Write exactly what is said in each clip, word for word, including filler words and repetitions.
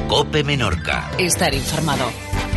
COPE Menorca. Estar informado.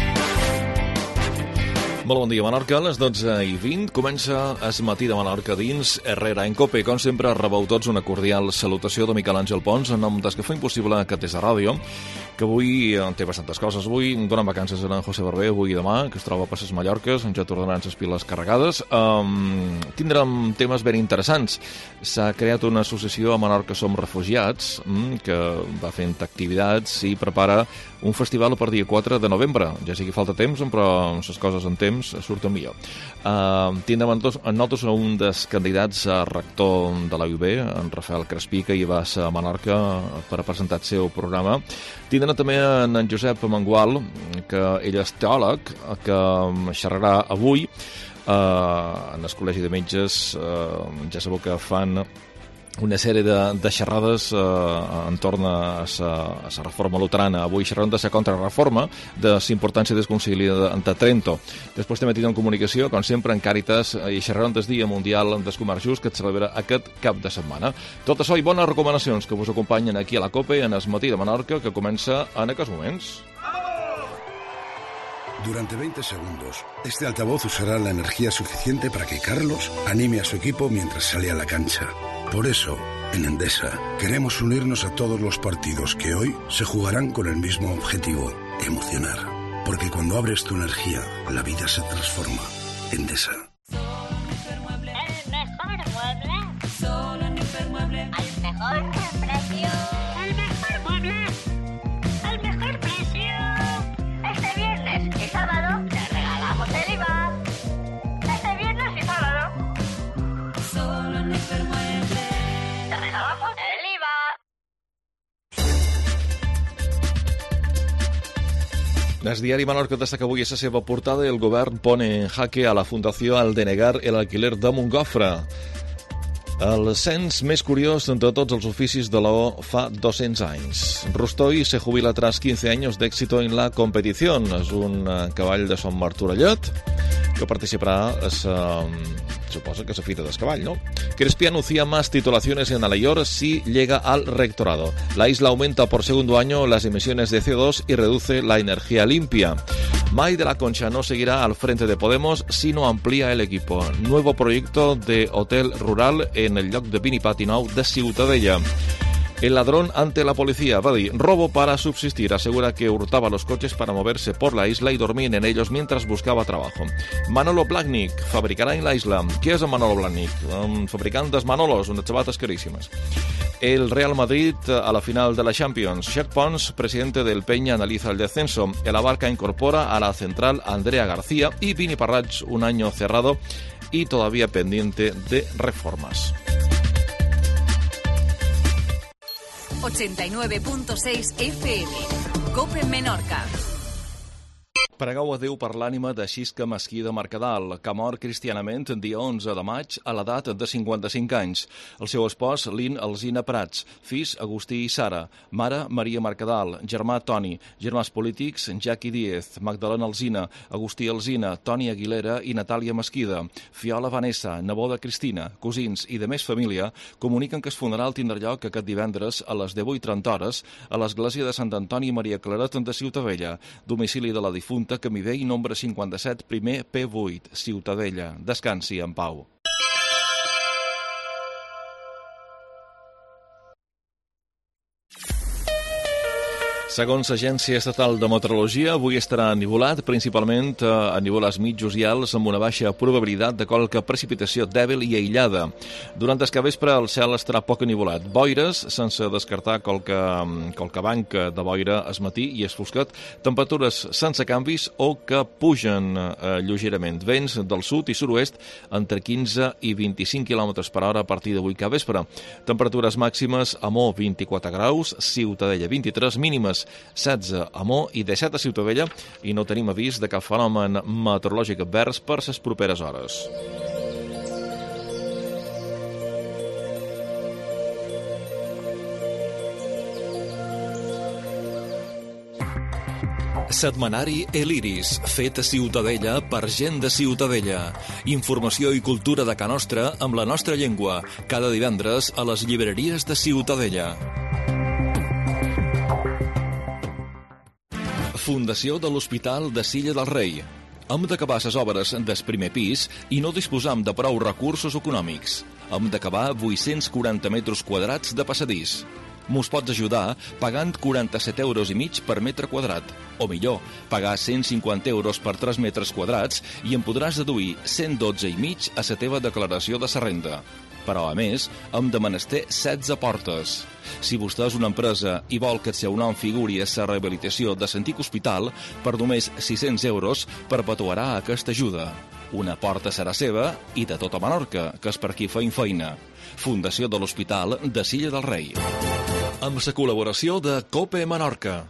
Molt bon dia, Menorca. A les dotze i vint comença Es matí de Menorca dins Herrera en COPE. Com sempre, rebeu tots una cordial salutació de Miquel Àngel Pons en nom des que fa impossible que des de ràdio, que avui té bastantes coses. Avui donen vacances a en José Barber, avui i demà, que es troba a Passes Mallorques, on ja tornaran les piles carregades. Um, tindrem temes ben interessants. S'ha creat una associació a Menorca Som Refugiats, que va fent activitats i prepara un festival per dia quatre de novembre. Ja sé que falta temps, però les coses en temps surten millor. Uh, tindrem en nosaltres un dels candidats a rector de la U B, en Rafael Crespí, que hi va ser a Menorca per a presentar el seu programa. Tindrem també en, en Josep Mangual, que ell és teòleg, que xerrarà avui uh, en el Col·legi de Metges. Uh, ja sabeu que fan una sèrie de, de xerrades eh, entorn a la reforma luterana. Avui xerrem de la contrarreforma, de la importància del Concili de, de Trento. Després també tindrem comunicació, com sempre, en Càritas, i xerrem del Dia Mundial del Comerç Just, que es celebra aquest cap de setmana. Tot això i bones recomanacions que vos acompanyen aquí a la COPE en Es matí de Menorca, que comença en aquests moments. Durante veinte segundos, este altavoz usará la energía suficiente para que Carlos anime a su equipo mientras sale a la cancha. Por eso, en Endesa, queremos unirnos a todos los partidos que hoy se jugarán con el mismo objetivo, emocionar. Porque cuando abres tu energía, la vida se transforma. Endesa. El mejor mueble. Solo en Hipermueble. Al mejor precio. El mejor mueble. Al mejor precio. Este viernes y sábado te regalamos el I V A. Este viernes y sábado. Solo en Hipermueble. Te regalamos el I V A. El diari Menorca destaca avui a la seva portada el govern pone en jaque a la Fundació al denegar el alquiler de Montgofre. El cens més curiós de tots els oficis de l'O fa dos-cents anys. Rostoy se jubila tras quince años de éxito en la competición. És un cavall de Son Martorellet que participarà a la, suposa que és la fita del cavall, ¿no? Crespí anuncia más titulaciones en Alayor si llega al rectorado. La isla aumenta por segundo año las emisiones de C O dos y reduce la energía limpia. May de la Concha no seguirá al frente de Podemos, sino amplía el equipo. Nuevo proyecto de hotel rural en el lloc de Binipat i Nou de Ciutadella. El ladrón ante la policía, va dir, robo para subsistir. Asegura que hurtaba los coches para moverse por la isla y dormir en ellos mientras buscaba trabajo. Manolo Blahnik fabricará en la isla. ¿Qué es el Manolo Blahnik? Un fabricant de Manolos, unas sabates carísimas. El Real Madrid a la final de la Champions. Xavi Pons, presidente del Peña, analiza el descenso. El Abarca incorpora a la central Andrea García y Vini Parrats, un año cerrado y todavía pendiente de reformas. ochenta y nueve punto seis F M. COPE Menorca. Pregueu a Déu per l'ànima de Xisca Mesquí de Mercadal, que mor cristianament el dia onze de maig a l'edat de cinquanta-cinc anys. El seu espòs, Lin Alsina Prats, fills Agustí i Sara, mare Maria Mercadal, germà Toni, germans polítics Jacqui Díez, Magdalena Alsina, Agustí Alsina, Toni Aguilera i Natàlia Mesquida, Fiola Vanessa, neboda Cristina, cosins i de més família, comuniquen que el funeral tindrà lloc aquest divendres a les divuit trenta hores a l'església de Sant Antoni Maria Claret de Ciutadella, domicili de la difunta Camí Vell, nombre cinquanta-set, primer P vuit, Ciutadella. Descansi en pau. Segons l'Agència Estatal de Meteorologia, avui estarà ennuvolat, principalment a ennuvolats mitjos i alts, amb una baixa probabilitat de qualque precipitació dèbil i aïllada. Durant el capvespre el cel estarà poc ennuvolat. Boires, sense descartar qualque, qualque banca de boira es matí i es fosquet. Temperatures sense canvis o que pugen eh, lleugerament. Vents del sud i sud-oest entre quinze i vint-i-cinc quilòmetres per hora a partir d'avui capvespre. Temperatures màximes a Mo vint-i-quatre graus, Ciutadella vint-i-tres, mínimes setze a Mo i disset a Ciutadella, i no tenim avís de cap fenomen meteorològic advers per les properes hores. Setmanari El Iris, fet a Ciutadella per gent de Ciutadella. Informació i cultura de ca nostra amb la nostra llengua, cada divendres a les llibreries de Ciutadella. Fundació de l'Hospital de Silla del Rei. Hem d'acabar les obres del primer pis i no disposam de prou recursos econòmics. Hem d'acabar vuit-cents quaranta metres quadrats de passadís. Mos pots ajudar pagant quaranta-set euros i mig per metre quadrat. O millor, pagar cent cinquanta euros per tres metres quadrats i en podràs deduir cent dotze i mig a la teva declaració de la renda. Però, a més, hem de menester setze portes. Si vostè és una empresa i vol que el seu nom figuri a la rehabilitació de l'antic hospital, per només sis-cents euros perpetuarà aquesta ajuda. Una porta serà seva i de tota Menorca, que és per qui feim feina. Fundació de l'Hospital de Silla del Rei. Amb la col·laboració de COPE Menorca.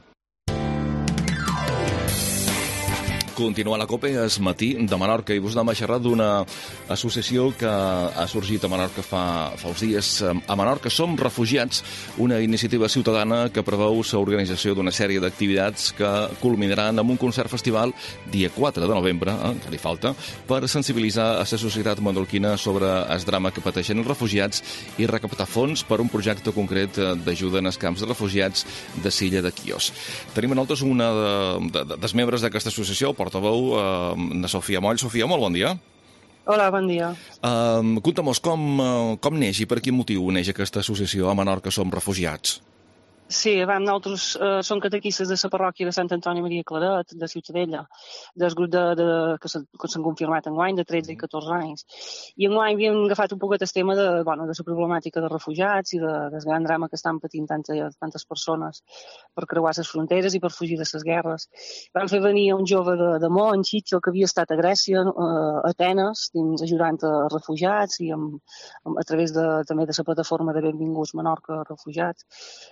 Continua la COPE és matí de Menorca i vos anem a xerrar d'una associació que ha sorgit a Menorca fa, fa uns dies. A Menorca som refugiats, una iniciativa ciutadana que preveu l'organització d'una sèrie d'activitats que culminaran amb un concert festival dia quatre de novembre, eh, que li falta, per sensibilitzar a la societat menorquina sobre el drama que pateixen els refugiats i recaptar fons per un projecte concret d'ajuda en els camps de refugiats de Silla de Quios. Tenim a nosaltres una de, de, dels membres d'aquesta associació, portaveu, eh, na Sofia Moll. Sofia, molt bon dia. Hola, bon dia. Uh, Conta'm-nos com, uh, com neix i per quin motiu neix aquesta associació a Menorca Som Refugiats? Sí, vam, nosaltres eh, som catequistes de la parròquia de Sant Antoni Maria Claret, de Ciutadella, del grup de, de, que s'han confirmat enguany, de tretze i catorze anys. I enguany havíem agafat un poquet el tema de, bueno, de la problemàtica de refugiats i de, del gran drama que estan patint tantes, tantes persones per creuar les fronteres i per fugir de les guerres. Vam fer venir un jove de, de Mó, en Xitxo, que havia estat a Grècia, a Atenes, dins, ajudant a refugiats i amb, amb, a través de, també de la plataforma de Benvinguts Menorca Refugiats.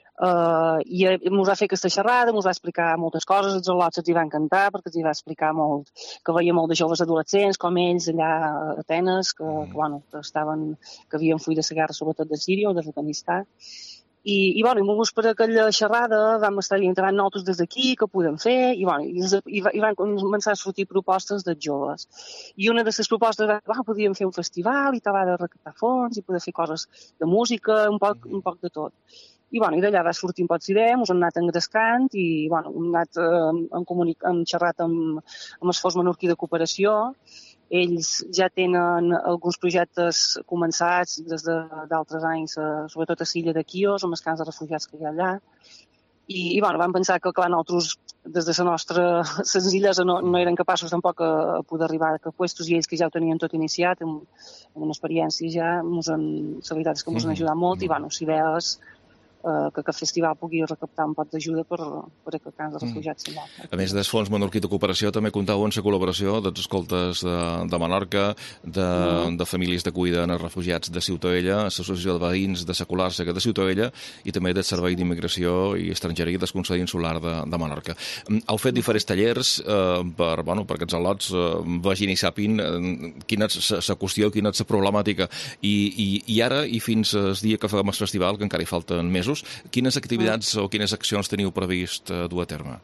Uh, i ens va fer aquesta xerrada, ens va explicar moltes coses, els al·lots els hi va encantar perquè els hi va explicar molt, que veia molt de joves adolescents com ells allà a Atenes, que, mm. que, bueno, que, estaven, que havien fuit de la guerra sobretot de Síria o d'Afganistan. I, i, bueno, i molts per aquella xerrada vam estar dient nosaltres des d'aquí, què podem fer, i, bueno, i, i, i van començar a sortir propostes dels joves. I una de les propostes va, ah, podíem fer un festival i tal, de recaptar fons i poder fer coses de música, un poc, un poc de tot. I, bueno, i d'allà va sortir un poc d'idea, ens hem anat engrescant i, bueno, hem anat eh, en comunic hem xerrat amb, amb el Fons Menorquí de Cooperació. Ells ja tenen alguns projectes començats des d'altres anys, eh, sobretot a Silla de Quios, amb els camps de refugiats que hi ha allà. I, i bueno, vam pensar que, clar, nosaltres, des de la nostra senzillesa, no, no eren capaços tampoc a, a poder arribar a puestos, i ells que ja ho tenien tot iniciat, amb, amb una experiència ja, mos han, la veritat és que ens han ajudat molt, i, bueno, si veus Uh, que aquest festival pugui recaptar un pot d'ajuda per, per aquest camp de refugiats. Mm. A més del Fons Menorquí de Cooperació, també comptau amb la col·laboració dels escoltes de, de Menorca, de, mm. de famílies de cuida en els refugiats de Ciutadella, l'Associació de Veïns de Secular Seca de Ciutadella i també del Servei d'Immigració i Estrangeria del Consell Insular de, de Menorca. Heu fet diferents tallers eh, per, bueno, per aquests al·lots eh, vegin i sàpin eh, quina és la qüestió, quina és la problemàtica. I, i, I ara, i fins al dia que fem el festival, que encara hi falten mesos, quines activitats o quines accions teniu previst dur a terme?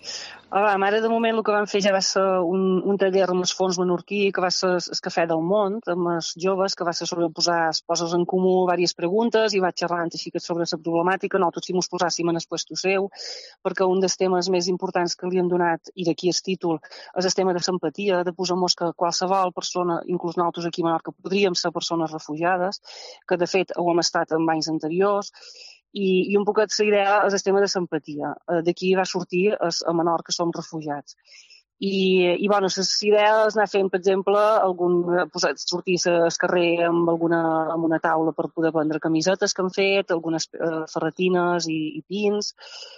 Ah, ara, de moment, el que vam fer ja va ser un, un taller amb el Fons Menorquí, que va ser el Cafè del Món, amb els joves, que va ser sobre posar, posar en comú diverses preguntes i va xerrant així que sobre la problemàtica. Nosaltres si mos posàssim en el puesto seu, perquè un dels temes més importants que li hem donat, i d'aquí el títol, és el tema de l'empatia, de posar-nos que qualsevol persona, inclús nosaltres aquí a Menorca, podríem ser persones refugiades, que de fet ho hem estat en anys anteriors. I, i un poquet la idea és el tema de l'empatia. D'aquí va sortir a Menorca Som Refugiats. I, i bueno, les idees anar fent, per exemple, algun, posar, sortir al carrer amb, alguna, amb una taula per poder vendre camisetes que han fet, algunes eh, ferretines i, i pins.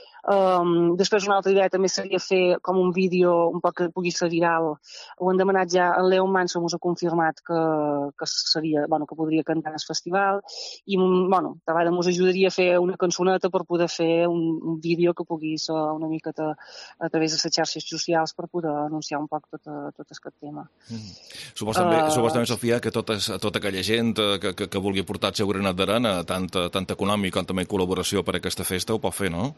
Um, després una altra idea també seria fer com un vídeo un poc que pugui ser viral. Ho han demanat ja, en Leon Manso ens ha confirmat que, que seria, bueno, que podria cantar en el festival i, bueno, de vegades ens ajudaria a fer una cançoneta per poder fer un, un vídeo que pugui ser una miqueta a través de les xarxes socials per poder anunciar un poc tot, tot aquest tema. Mm. Supos també, uh, supos també, Sofia, que tota, tota aquella gent que, que, que vulgui portar el seu granet d'arena, tant, tant econòmic com també col·laboració per a aquesta festa, ho pot fer, no?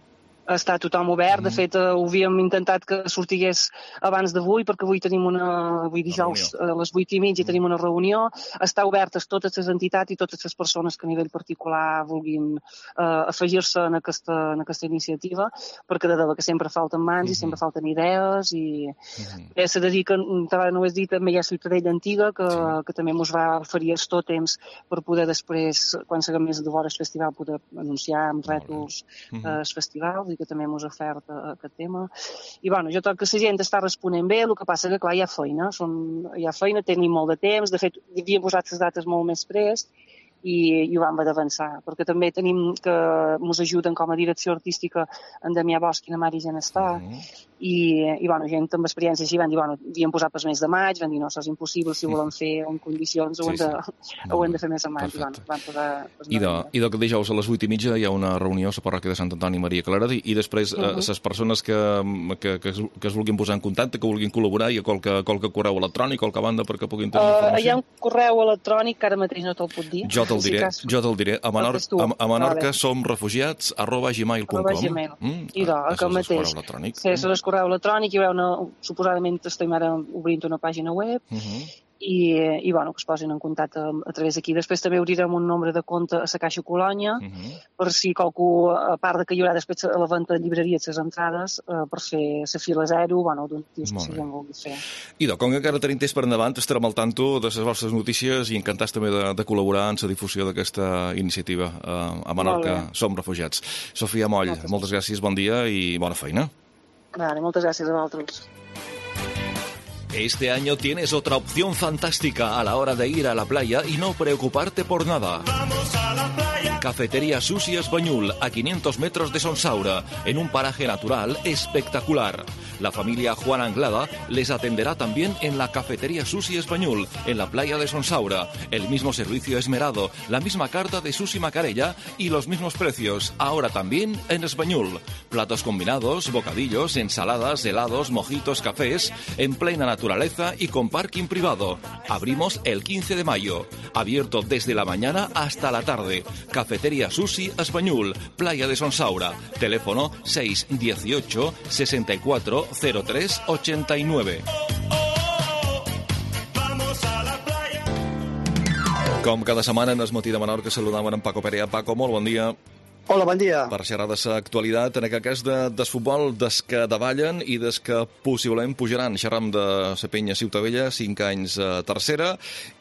està tothom obert. De fet, ho havíem intentat que sortigués abans d'avui, perquè avui tenim una... Avui dijous a les vuit i mitja tenim una reunió. Està obertes totes les entitats i totes les persones que a nivell particular vulguin eh, afegir-se en aquesta, en aquesta iniciativa, perquè de debò que sempre falten mans uh-huh. i sempre falten idees i uh-huh. eh, s'ha de dir que, no ho has dit, també hi ha Ciutadella Antiga, que, sí. que també ens va oferir els tòtems per poder després, quan s'haguem més de vora el festival, poder anunciar amb rètols uh-huh. eh, els festivals, i que també ens oferta aquest tema. I bueno, jo trobo que la gent està responent bé, el que passa que clar, hi ha feina, Són, hi ha feina, tenim molt de temps, de fet, hi havia posat les dates molt més prest, i, i ho vam haver d'avançar, perquè també tenim que ens ajuden com a direcció artística en Damià Bosch i la Mari Genestar, uh-huh. i, i bueno, gent amb experiència així van dir, bueno, havíem posat per mes de maig, van dir, no, això és impossible, si ho volem fer en condicions, ho, sí, hem, de, sí. ho hem de fer més a maig, i bueno, van posar... I de, i de dijous a les vuit i mitja hi ha una reunió a la parròquia de Sant Antoni Maria Claret, i, i després uh-huh. eh, les persones que, que, que, es, que es vulguin posar en contacte, que vulguin col·laborar, hi ha qualque, qualque correu electrònic, qualque banda perquè puguin tenir uh, informació? Hi ha un correu electrònic que ara mateix no te'l puc dir. Jo te'l diré, si jo te'l diré. A, Menor, a, a Menorca som refugiats arroba gmail punt com. Mm? I do, que el mateix. Sí, és el correu electrònic, hi ha una, suposadament estem ara obrint una pàgina web, uh-huh. i, i bueno, que es posin en contacte a, a través d'aquí. Després també obrirem un nombre de compte a la Caixa Colònia, uh-huh. per si qualcú, a part de que hi haurà després a la venda de llibreries les entrades, eh, per fer la fila zero, bueno, d'un tios que si gent vulgui fer. Idò, com que encara tenim temps per endavant, estarem al tanto de les vostres notícies i encantats també de, de col·laborar en la difusió d'aquesta iniciativa eh, a Menorca Som Refugiats. Sofia Moll, moltes, moltes gràcies, bon dia i bona feina. Vale, moltes gràcies a vosaltres. Este año tienes otra opción fantástica a la hora de ir a la playa y no preocuparte por nada. ¡Vamos a la playa! Cafetería Susi Esbañul, a quinientos metros de Sonsaura, en un paraje natural espectacular. La familia Juan Anglada les atenderá también en la Cafetería Susi Esbañul, en la playa de Sonsaura. El mismo servicio esmerado, la misma carta de Susi Macarella y los mismos precios, ahora también en Esbañul. Platos combinados, bocadillos, ensaladas, helados, mojitos, cafés, en plena naturaleza y con parking privado. Abrimos el quince de mayo. Abierto desde la mañana hasta la tarde. Cafetería Susi Esbañul, playa de Sonsaura. Teléfono seis dieciocho sesenta y cuatro cero tres ochenta y nueve. Com cada setmana en el matí de Menorca saludàvem en Paco Perea. Paco, molt bon dia. Hola, bon dia. Per xerrar de l'actualitat, en aquest cas de, del futbol, des que davallen i des que possiblement pujaran. Xerram de la penya Ciutadella, cinc anys a tercera,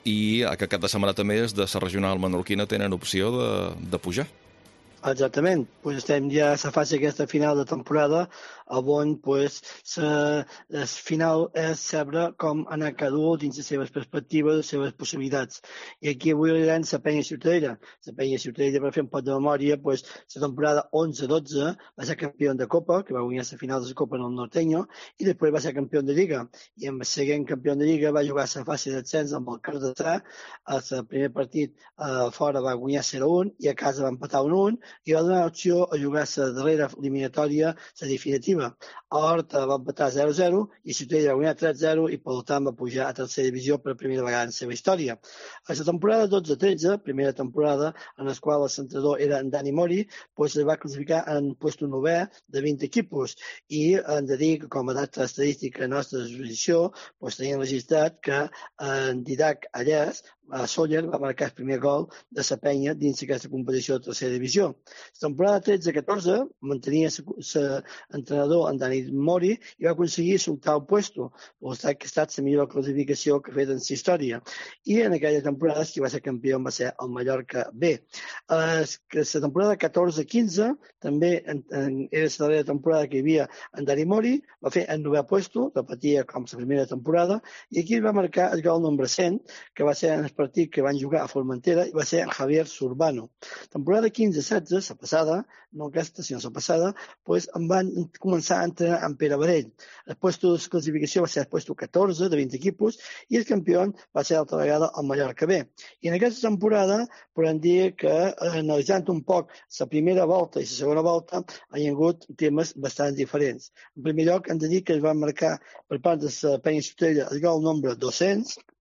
i aquest cap de setmana també és de la regional menorquina tenen opció de, de pujar. Exactament, pues estem ja a la fase aquesta final de temporada on pues, la, el final és saber com anar cada un dins les seves perspectives, les seves possibilitats. I aquí avui anirem la penya Ciutadella. La penya Ciutadella, per fer un pot de memòria, pues, la temporada onze dotze va ser campió de Copa, que va guanyar la final de la Copa en el Norteño, i després va ser campió de Lliga. I amb el següent campió de Lliga va jugar la fase d'ascens amb el Cardedeu. El primer partit a fora va guanyar zero a un i a casa va empatar un a un, i va donar opció a jugar la darrera eliminatòria, la definitiva. A Horta va empatar zero a zero i Ciutadella va guanyar tres a zero i per tant va pujar a tercera divisió per primera vegada en la seva història. A la temporada dotze tretze, primera temporada en la qual el centrador era en Dani Mori, pues es va classificar en puesto novè de vint equipos i hem de dir que com a data estadística nostra d'exposició pues, teníem registrat que en Didac Allès a Sóller va marcar el primer gol de la penya dins aquesta competició de tercera divisió. La temporada tretze catorze mantenia l'entrenador en Dani Mori i va aconseguir l'octau puesto, per tant que ha estat la millor classificació que ha fet en la història. I en aquella temporada qui va ser campió va ser el Mallorca B. La temporada catorze quinze també en, en, era la darrera temporada que hi havia en Dani Mori, va fer el novè puesto, repetia com la primera temporada, i aquí va marcar el gol número cent, que va ser en el partit que van jugar a Formentera i va ser en Javier Surbano. Temporada quinze setze, la passada, no aquesta, sinó la passada, pues, em van començar a entrenar amb Pere Varell. El puesto de classificació va ser el puesto catorze de vint equipos i el campió va ser altra vegada el Mallorca B. I en aquesta temporada podem dir que, analitzant un poc la primera volta i la segona volta, hi ha hagut temes bastant diferents. En primer lloc, hem de dir que es va marcar per part de la penya Ciutadella el gol nombre dos-cents,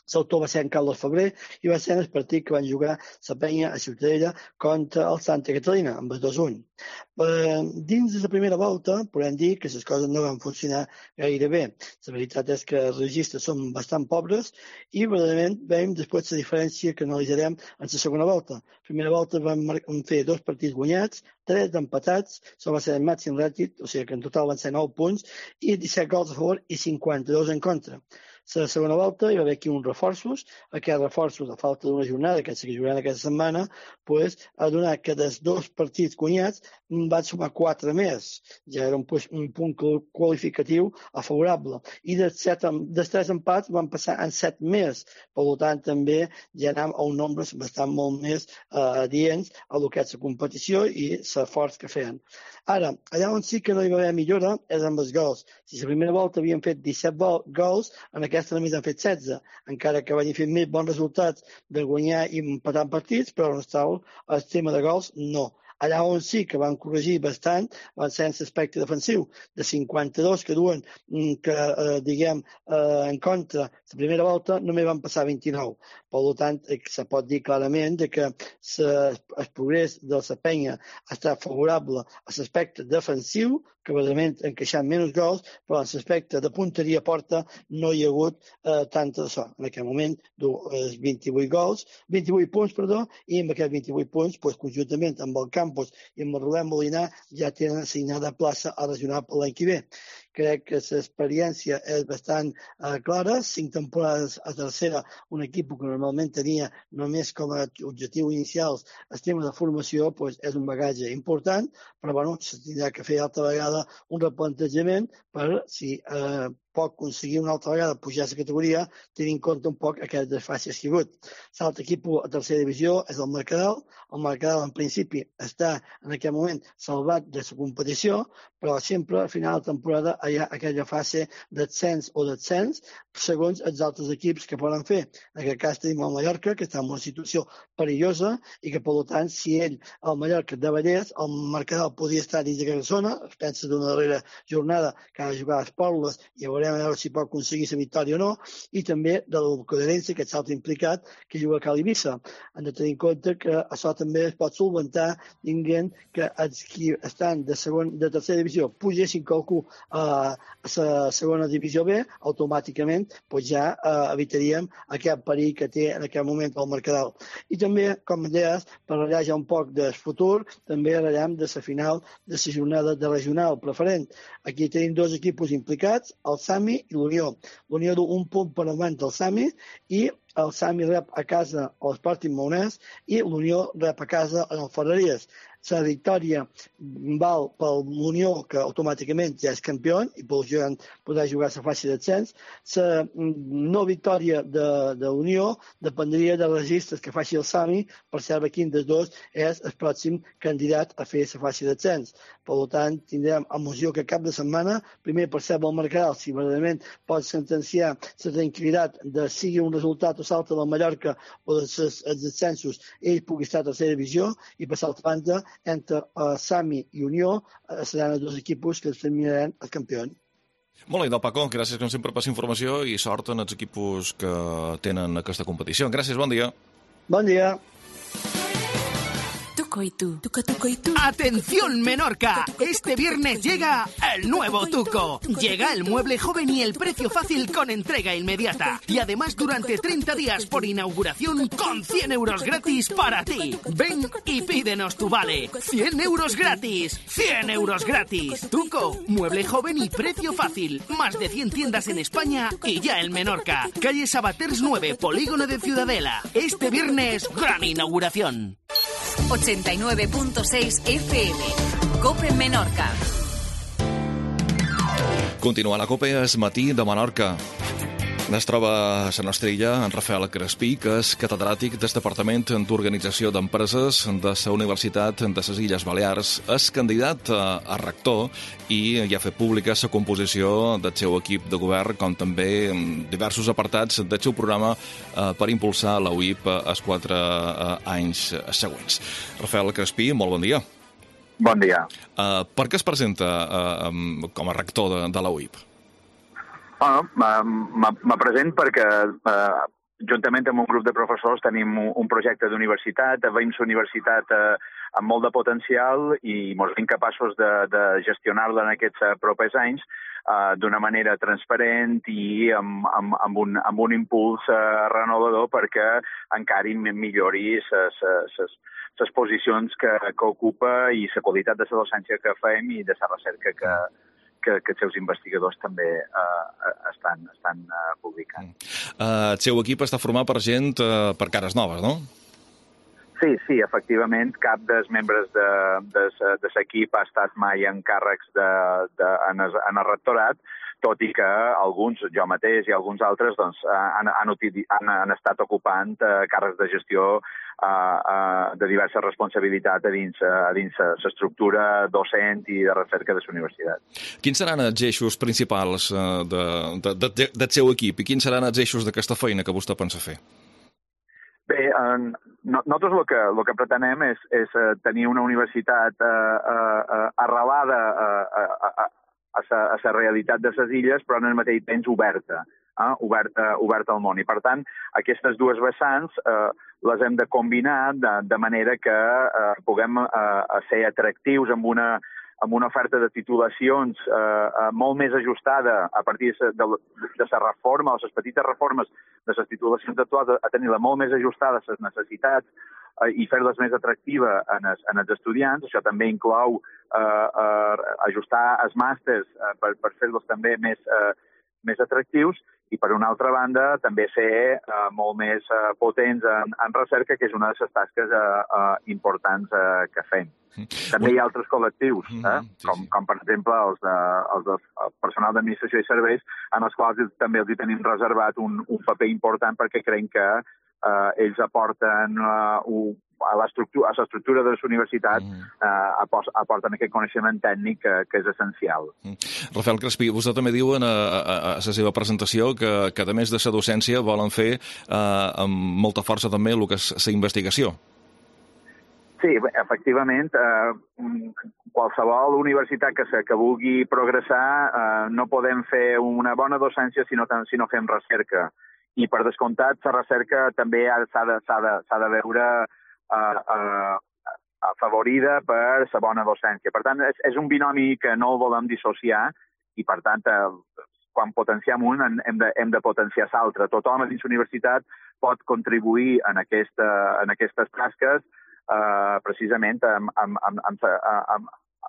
L'autor va ser en Carlos Febrer i va ser en el partit que van jugar la Penya a Ciutadella contra el Santa Catalina, amb el dos a un. Eh, dins de la primera volta podem dir que les coses no van funcionar gaire bé. La veritat és que els registres són bastant pobres i verdaderament veiem després la diferència que analitzarem en la segona volta. La primera volta vam fer dos partits guanyats, tres empatats, això va ser el màxim ràpid, o sigui que en total van ser nou punts i disset gols a favor i cinquanta-dos en contra. La segona volta hi va haver aquí uns reforços. Aquests reforços, a falta d'una jornada, que se jugaran aquesta setmana, pues, ha donat que dels dos partits guanyats van sumar quatre més. Ja era un, un punt qualificatiu a favorable. I dels, set, dels tres empats van passar en set més. Per tant, també ja anem a un nombre bastant molt més eh, adients a lo que és la competició i l'esforç que feien. Ara, allà on sí que no hi va haver millora és amb els gols. Si la primera volta havien fet disset gols, en aquesta només han fet setze, encara que van fer més bons resultats de guanyar i empatar partits, però on estava el tema de gols, no. Allà on sí que van corregir bastant van ser en l'aspecte defensiu. De cinquanta-dos que duen, que, eh, diguem, eh, en contra la primera volta, només van passar vint-i-nou. Per tant, se pot dir clarament que el progrés de la Penya ha estat favorable a l'aspecte defensiu, que realment han encaixat menys gols, però en l'aspecte de punteria a porta no hi ha hagut eh, tant d'això. En aquell moment, du eh, vint-i-vuit gols, vint-i-vuit punts, perdó, i amb aquests vint-i-vuit punts, pues, conjuntament amb el Campos i amb el Rubén Molina, ja tenen assignada plaça a regional per l'any que ve. Crec que l'experiència és bastant eh, clara. Cinc temporades a tercera, un equip que normalment tenia només com a objectiu inicials el tema de formació, pues, és un bagatge important, però bueno, se tindrà que fer altra vegada un replantejament per si eh, pot aconseguir una altra vegada pujar a la categoria, tenint en compte un poc aquest desfàcia que ha hagut. L'altre equip a tercera divisió és el Mercadal. El Mercadal, en principi, està en aquest moment salvat de la competició, però sempre, al final de temporada, hi ha aquella fase d'ascens o descens segons els altres equips que poden fer. En aquest cas tenim el Mallorca, que està en una situació perillosa i que, per tant, si ell, el Mallorca, davallés, el Mercadal podria estar dins d'aquesta zona. Es pensa d'una darrera jornada que ha de jugar a Esporles i veurem a veure si pot aconseguir la victòria o no, i també de l'Alcodarense, que és l'altre implicat, que juga a Cal Eivissa. Han de tenir en compte que això també es pot solventar dient que els que estan de, segon, de tercera divisió pugessin qualcú a, a la segona divisió B, automàticament pues ja eh, evitaríem aquest perill que té en aquest moment el Mercadal. I també, com deies, per ratllar ja un poc del futur, també ratllem de la final de la jornada de regional preferent. Aquí tenim dos equips implicats, el Sami i l'Unió. L'Unió du un punt per davant del Sami i el Sami rep a casa a l'Sporting Maonès i l'Unió rep a casa en el Ferreries. La victòria val per l'Unió, que automàticament ja és campió i podrà jugar la fase d'ascens. La no victòria de, de l'Unió dependria dels registres que faci el Sami per saber quin dels dos és el pròxim candidat a fer la fase d'ascens. Per tant, tindrem emoció que cap de setmana, primer per saber el Mercadal, si verdaderament pot sentenciar la tranquil·litat de sigui un resultat o salta del Mallorca o dels ascensos, ell pugui estar a tercera divisió, i per l'altra banda, entre uh, Sami i Unió uh, seran els dos equips que determinaran el campió. Molt bé, del Paco, gràcies com sempre per la informació i sort en els equips que tenen aquesta competició. Gràcies, bon dia. Bon dia. Tuco y tú, tuco, tuco y tú. ¡Atención, Menorca! Este viernes llega el nuevo Tuco. Llega el mueble joven y el precio fácil con entrega inmediata. Y además durante treinta días por inauguración con cien euros gratis para ti. Ven y pídenos tu vale. cien euros gratis. cien euros gratis. Tuco, mueble joven y precio fácil. Más de cien tiendas en España y ya en Menorca. Calle Sabaters nueve, Polígono de Ciudadela. Este viernes, gran inauguración. ochenta y nueve punto seis F M. COPE Menorca. Continua la COPE es matí de Menorca. Es troba a la nostra illa en Rafael Crespí, que és catedràtic del Departament d'Organització d'Empreses de la Universitat de les Illes Balears. És candidat a, a rector i ja ha fet pública la composició del seu equip de govern, com també diversos apartats del seu programa eh, per impulsar la U I P els quatre eh, anys següents. Rafael Crespí, molt bon dia. Bon dia. Uh, per què es presenta uh, com a rector de, de la U I P? Bueno, me present perquè eh, juntament amb un grup de professors tenim un projecte d'universitat, veiem la universitat eh, amb molt de potencial i ens veiem capaços de, de gestionar-la en aquests propers anys eh, d'una manera transparent i amb, amb, amb, un, amb un impuls eh, renovador perquè encara millori les posicions que, que ocupa i la qualitat de la docència que fem i de la recerca que, que, que els seus investigadors també eh, estan, estan eh, publicant. Uh, el seu equip està format per gent, uh, per cares noves, no? Sí, sí, efectivament, cap dels membres de, de, de l'equip ha estat mai en càrrecs de, de, en, el, en el rectorat, tot i que alguns, jo mateix i alguns altres, doncs, han, han, han, han estat ocupant uh, càrrecs de gestió uh, uh, de diversa responsabilitat a dins, a dins l'estructura docent i de recerca de la universitat. Quins seran els eixos principals uh, de, de, de, del seu equip i quins seran els eixos d'aquesta feina que vostè pensa fer? Bé, eh, nosaltres el que, el que pretenem és, és tenir una universitat eh, eh, arrelada a, a, a, a la realitat de les illes, però en el mateix temps oberta, eh, oberta, oberta al món. I, per tant, aquestes dues vessants eh, les hem de combinar de, de manera que eh, puguem eh, ser atractius amb una amb una oferta de titulacions eh, eh, molt més ajustada a partir de, de, de la reforma o les petites reformes de les titulacions actuals, a tenir-la molt més ajustada a les necessitats eh, i fer-les més atractiva en els, en els estudiants. Això també inclou eh, eh, ajustar els màsters eh, per, per fer-los també més, eh, més atractius i, per una altra banda, també ser eh, molt més eh, potents en, en recerca, que és una de les tasques eh, eh, importants eh, que fem. També hi ha altres col·lectius, eh? com, com per exemple els de, els de el personal d'administració i serveis, en els quals també els hi tenim reservat un, un paper important perquè creiem que eh, ells aporten uh, un, a l'estructura de la universitat eh, aporten aquest coneixement tècnic que, que és essencial. Rafael Crespí, vostè també diu en, a, a, a la seva presentació que, que a més de la docència volen fer eh, amb molta força també el que és la investigació. Sí, efectivament, eh, qualsevol universitat que, se, que vulgui progressar eh, no podem fer una bona docència si no, si no fem recerca. I, per descomptat, la recerca també s'ha de, de, de veure eh, eh, afavorida per la bona docència. Per tant, és, és un binomi que no el volem dissociar i, per tant, eh, quan potenciem un hem de, hem de potenciar l'altre. Tothom a dins la universitat pot contribuir en, aquesta, en aquestes tasques Uh, precisament amb, amb, amb, amb, amb,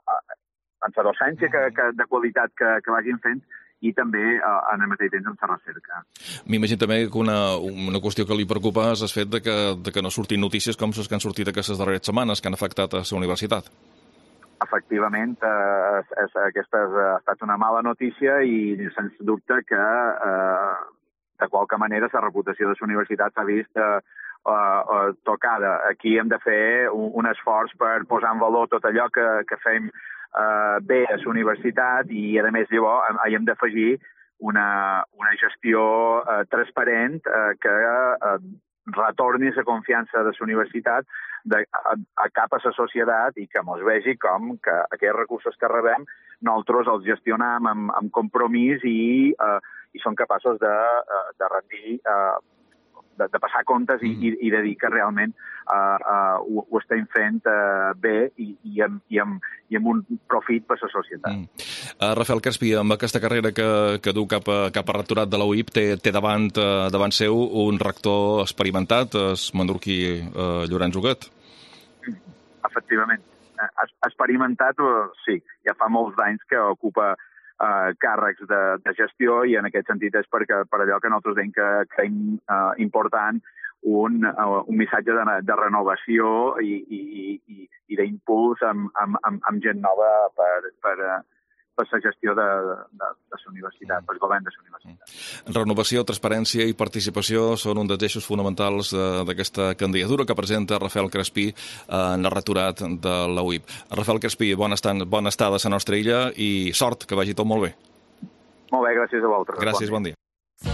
amb la docència que, que, de qualitat que, que vagin fent i també uh, en el mateix temps amb la recerca. M'imagino també que una, una qüestió que li preocupa és el fet de que, de que no surtin notícies com les que han sortit aquestes darreres setmanes que han afectat a la universitat. Efectivament, uh, és, és, aquesta ha estat una mala notícia i sens dubte que uh, de qualque manera la reputació de la universitat s'ha vist uh, Uh, uh, tocada. Aquí hem de fer un, un esforç per posar en valor tot allò que, que fem uh, bé a la universitat i, a més, llavors, hi hem d'afegir una, una gestió uh, transparent uh, que uh, retorni la confiança de la universitat de, a, a cap a la societat i que mos vegi com que aquests recursos que rebem nosaltres els gestionam amb, amb compromís i, uh, i som capaços de, uh, de rendir uh, De, de passar comptes i, i, i de dir que realment uh, uh, ho, ho estem fent uh, bé i, i, amb, i, amb, i amb un profit per a la societat. Mm. Uh, Rafael Crespí, amb aquesta carrera que, que du cap a, cap a rectorat de la U I P, té, té davant, uh, davant seu un rector experimentat, el menorquí uh, Llorenç Huguet. Efectivament. Es, experimentat, sí, ja fa molts anys que ocupa Uh, càrrecs de, de gestió i en aquest sentit és perquè, per allò que nosaltres veiem que creiem uh, important un, uh, un missatge de, de renovació i, i, i, i d'impuls amb, amb, amb, amb gent nova per, per, uh, per la gestió de, de, de la universitat, pel govern de la universitat. Renovació, transparència i participació són un dels eixos fonamentals d'aquesta candidatura que presenta Rafael Crespí en el rectorat de la U I P. Rafael Crespí, bon, estat, bon estada a la nostra illa i sort, que vagi tot molt bé. Molt bé, gràcies a vosaltres. Gràcies, bon dia.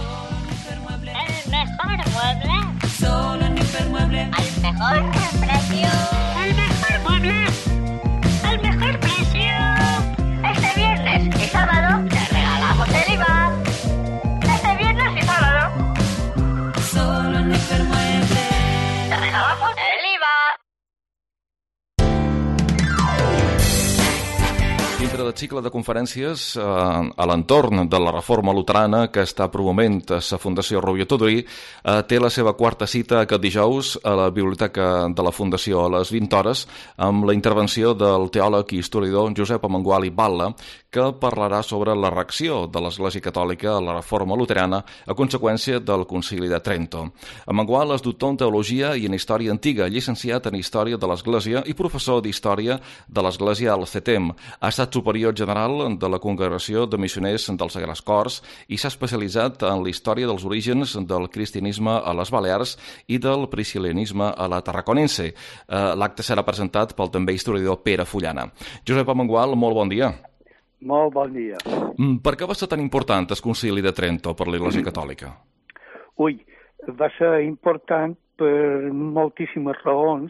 El mejor mueble. Solo en Hipermueble. Al mejor precio. El mejor mueble. Al mejor precio. Este viernes y sábado te regalamos el I V A. Este viernes y sábado. Solo membre del cicle de conferències eh, a l'entorn de la reforma luterana que està promovent la Fundació Rubió Tudurí, eh, té la seva quarta cita aquest dijous a la Biblioteca de la Fundació a les vint hores amb la intervenció del teòleg i historiador Josep Amengual i Batlle, que parlarà sobre la reacció de l'Església Catòlica a la reforma luterana a conseqüència del Concili de Trento. Amengual és doctor en Teologia i en Història Antiga, llicenciat en Història de l'Església i professor d'Història de l'Església al C E T E M. Ha estat superior general de la Congregació de Missioners dels Sagrats Cors i s'ha especialitzat en la història dels orígens del cristianisme a les Balears i del priscil·lianisme a la Tarraconense. L'acte serà presentat pel també historiador Pere Fullana. Josep Amengual, molt bon dia. Molt bon dia. Per què va ser tan important el Concili de Trento per l'Església Catòlica? Ui, va ser important per moltíssimes raons.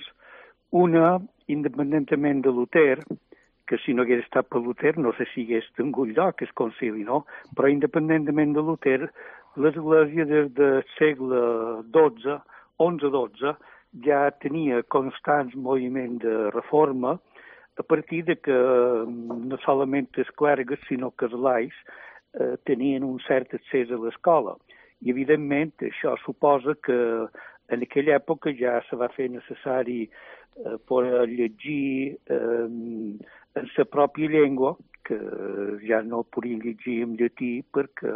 Una, independentment de Luter, que si no hagués estat per Luter no sé si hagués tingut lloc el concili, no? Però independentment de Luter, l'Església des del segle dotze, onze dotze, ja tenia constants moviments de reforma a partir de que no solament els clergues, sinó que els laics eh, tenien un cert accés a l'escola. I, evidentment, això suposa que en aquella època ja se va fer necessari eh, poder llegir eh, en la pròpia llengua, que ja no podien llegir en llatí perquè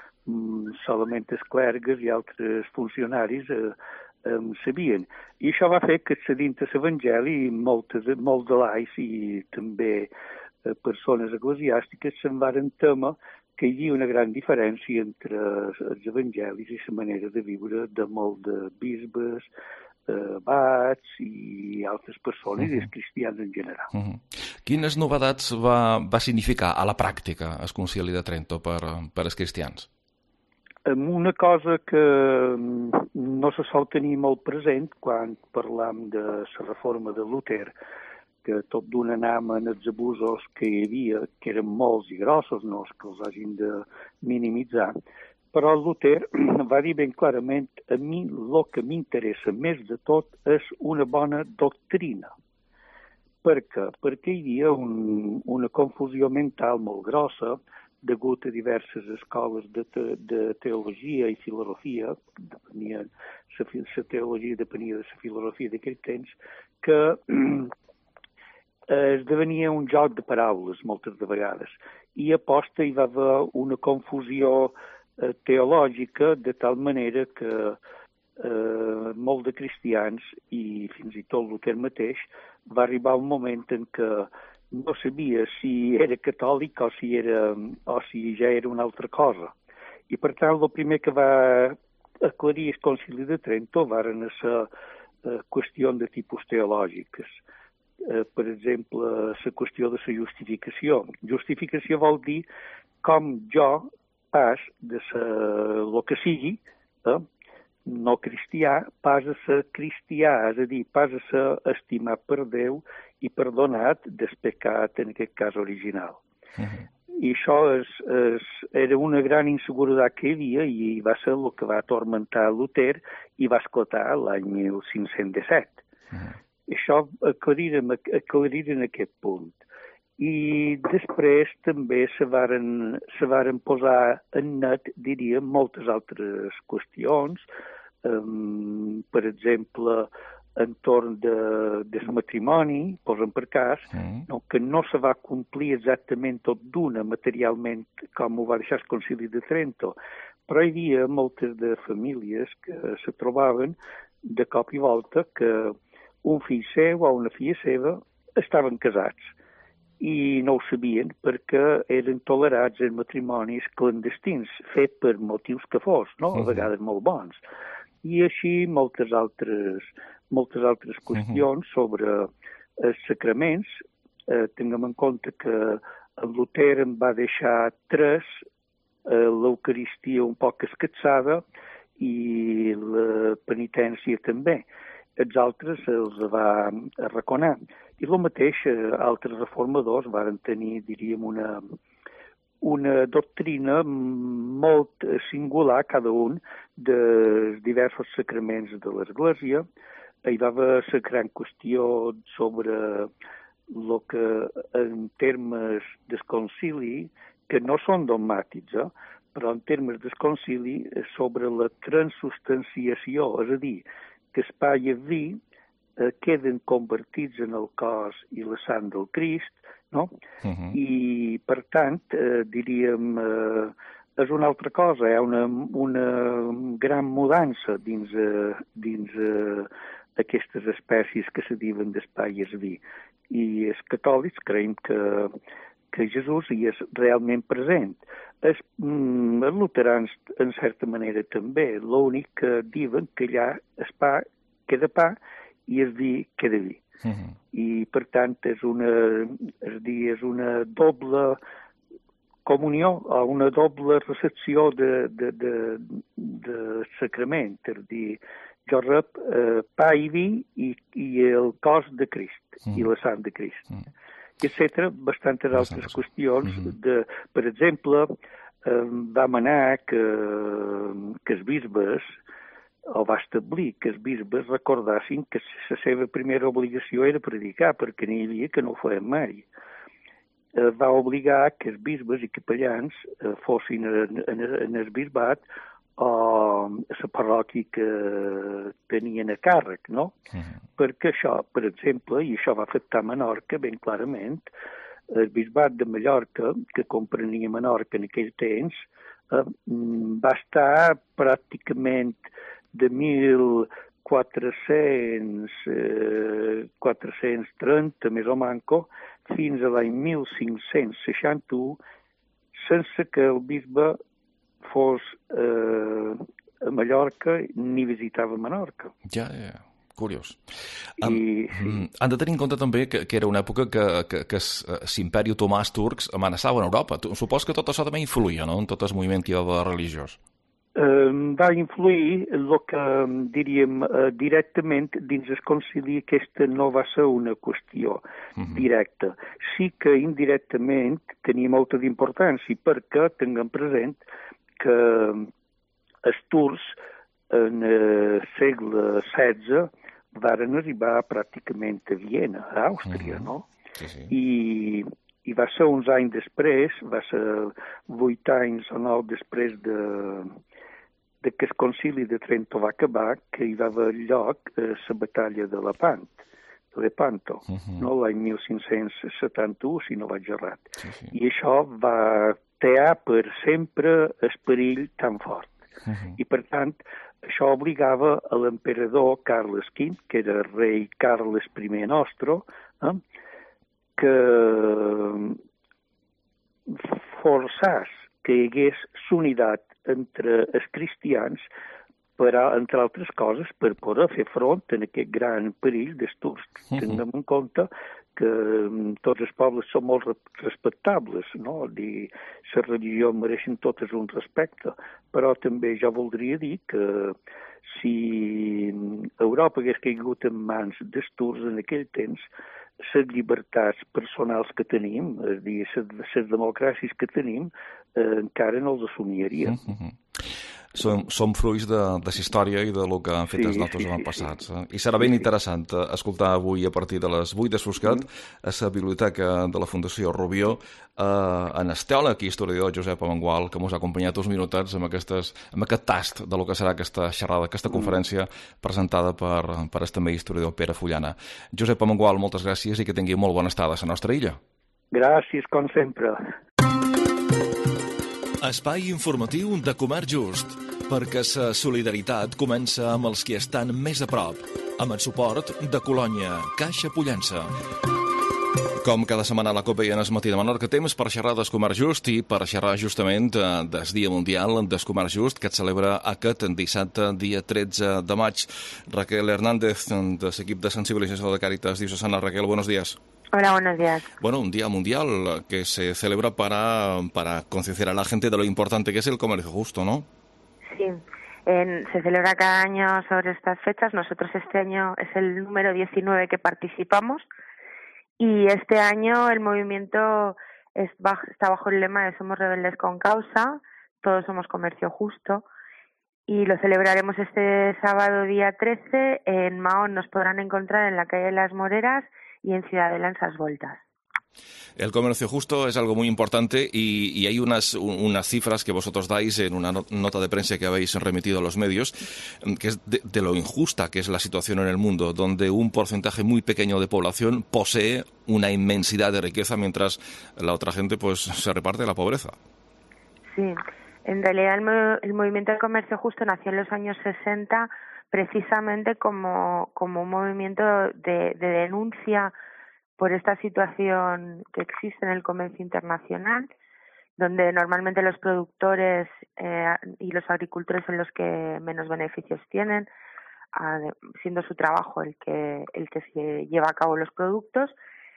mm, solament els clergues i altres funcionaris eh, eh, sabien. I això va fer que dins de l'Evangeli molts, molts de laics i també eh, persones eclesiàstiques se'n varen temer que hi havia una gran diferència entre els evangelis i la manera de viure de molt de bisbes, eh, abats i altres persones, uh-huh. i els cristians en general. Uh-huh. Quines novetats va, va significar a la pràctica el Concili de Trento per, per als cristians? Una cosa que no se sol tenir molt present quan parlam de la reforma de Luter, que tot d'una namen els abusos que hi havia, que eren molts i grossos, no és que els hagin de minimitzar, però Luter va dir ben clarament: a mi el que m'interessa més de tot és una bona doctrina. Per què? Perquè hi havia un, una confusió mental molt grossa degut a diverses escoles de, te, de teologia i filosofia, depenien, la teologia depenia de la filosofia d'aquell temps, que esdevenia un joc de paraules moltes de vegades, i a posta hi va haver una confusió eh, teològica de tal manera que eh, molt de cristians i fins i tot Luter mateix va arribar un moment en què no sabia si era catòlic o si, era, o si ja era una altra cosa. I per tant el primer que va aclarir el Concili de Trento varen ser eh, qüestions de tipus teològiques. Eh, per exemple, la qüestió de la justificació. Justificació vol dir com jo pas de ser el que sigui, eh, no cristià, pas a ser cristià, és a dir, pas a ser estimat per Déu i perdonat del pecat, en aquest cas original. Uh-huh. I això és, és, era una gran inseguretat que hi havia i va ser el que va atormentar Luter i va esclatar l'any mil cinc-cents disset. Uh-huh. Això aclarir, aclarir en aquest punt. I després també se varen, se varen posar en net, diria, moltes altres qüestions, um, per exemple, entorn de, del matrimoni, posem per cas, mm. no, que no se va complir exactament tot d'una materialment com ho va deixar el Concili de Trento, però hi havia moltes de famílies que se trobaven de cop i volta que un fill seu o una filla seva estaven casats i no ho sabien perquè eren tolerats en matrimonis clandestins, fet per motius que fos, no? A vegades molt bons. I així moltes altres, moltes altres qüestions sobre els sacraments. Eh, tinguem en compte que el Luter en va deixar tres, eh, l'Eucaristia un poc escatsada i la penitència també. Els altres els va arraconar. I el mateix, altres reformadors varen tenir, diríem, una, una doctrina molt singular, cada un, dels diversos sacraments de l'Església. Hi va haver la gran qüestió sobre el que en termes del concili, que no són dogmàtics, eh? però en termes del concili sobre la transubstanciació, és a dir, que el pa i el vi eh, queden convertits en el cos i la sang del Crist, no? Uh-huh. I, per tant, eh, diríem, eh, és una altra cosa, hi ha una, una gran mudança dins, eh, dins eh, aquestes espècies que se diuen d'espai i el vi. I els catòlics creiem que, que Jesús hi és realment present. Els, mm, els luterans, en certa manera, també. L'únic que diuen que allà el pa queda pa i el vi queda vi. Uh-huh. I, per tant, és una, és dir, és una doble comunió, o una doble recepció de, de, de, de sacrament, és dir, jo rep eh, pa i vi i, i el cos de Crist, uh-huh. i la sang de Crist. Uh-huh. Etcètera, bastantes altres Bastantes. qüestions. Uh-huh. De, per exemple, eh, va manar que, que els bisbes, o va establir que els bisbes recordassin que la seva primera obligació era predicar, perquè n'hi havia que no ho feien mai. Eh, va obligar que els bisbes i capellans eh, fossin en, en, en el bisbat o a la parròquia que tenien a càrrec, no? Uh-huh. Perquè això, per exemple, i això va afectar Menorca ben clarament, el bisbat de Mallorca, que comprenia Menorca en aquell temps, eh, va estar pràcticament de mil quatre-cents, eh, quatre-cents trenta, més o manco, fins a l'any mil cinc-cents seixanta-u, sense que el bisbe fos eh, a Mallorca ni visitava Menorca. Ja, ja, curiós. I, um, sí. Han de tenir en compte també que, que era una època que, que, que l'imperi otomà turcs amenaçava en Europa. Supos que tot això també influïa, no?, en tot el moviment que hi va religiós. Uh, va influir el que, diríem, uh, directament dins el concili. Aquesta no va ser una qüestió uh-huh. directa. Sí que indirectament tenia molta d'importància, perquè tinguem present que els turcs en el segle setze varen arribar pràcticament a Viena, a Àustria, uh-huh. no? Sí, sí. I, I va ser uns anys després, va ser vuit anys o nou després de... de que el concili de Trento va acabar, que hi va haver lloc a la batalla de Lepant, de Lepanto, uh-huh. no l'any mil cinc-cents setanta-u, si no vaig errat. Sí, sí. I això va tear per sempre el perill tan fort. Uh-huh. I, per tant, això obligava a l'emperador Carles quinze, que era el rei Carles primer nostre, eh, que forçàs que hi hagués unitat entre els cristians, per, entre altres coses, per poder fer front a aquest gran perill dels turcs. Uh-huh. Tinguem en compte que um, tots els pobles són molt respectables, no? Dir, la religió mereixen totes un respecte, però també jo voldria dir que si Europa hagués caigut en mans dels turcs en aquell temps, les llibertats personals que tenim, és a dir, les democràcies que tenim, eh, encara no els assumiríem. Uh-huh. Som, som fruits de, de la història i de lo que han fet sí, els nostres sí, avantpassats. Sí, sí. I serà ben sí, interessant sí. escoltar avui a partir de les vuit de Suscat mm. a la biblioteca de la Fundació Rubió eh, en el teòleg i historiador Josep Amengual, que ens ha acompanyat uns minutats amb, aquestes, amb aquest tast de lo que serà aquesta xerrada, aquesta conferència mm. presentada per, per el també historiador Pere Fullana. Josep Amengual, moltes gràcies i que tingui molt bona estada a la nostra illa. Gràcies, com sempre. Espai informatiu de Comerç Just, perquè la solidaritat comença amb els qui estan més a prop, amb el suport de Colònia, Caixa Pollença. Com cada setmana a la COPE i en el matí de Menorca, temps per xerrar del Comerç Just i per xerrar justament del Dia Mundial del Comerç Just, que es celebra aquest dissabte, dia tretze de maig. Raquel Hernández, de l'equip de sensibilització de Càritas Diocesana. Raquel, buenos días. Hola, buenos días. Bueno, un día mundial que se celebra para, para concienciar a la gente de lo importante que es el comercio justo, ¿no? Sí, en, se celebra cada año sobre estas fechas. Nosotros este año es el número diecinueve que participamos y este año el movimiento es bajo, está bajo el lema de Somos rebeldes con causa, todos somos comercio justo, y lo celebraremos este sábado día trece en Mahón. Nos podrán encontrar en la calle de las Moreras y en Ciudadela en Sas Voltas. El comercio justo es algo muy importante y, y hay unas, unas cifras que vosotros dais en una nota de prensa que habéis remitido a los medios, que es de, de lo injusta que es la situación en el mundo, donde un porcentaje muy pequeño de población posee una inmensidad de riqueza mientras la otra gente pues se reparte la pobreza. Sí, en realidad el, el movimiento de comercio justo nació en los años sesenta precisamente como, como un movimiento de, de denuncia por esta situación que existe en el comercio internacional, donde normalmente los productores eh, y los agricultores son los que menos beneficios tienen, eh, siendo su trabajo el que el que se lleva a cabo los productos.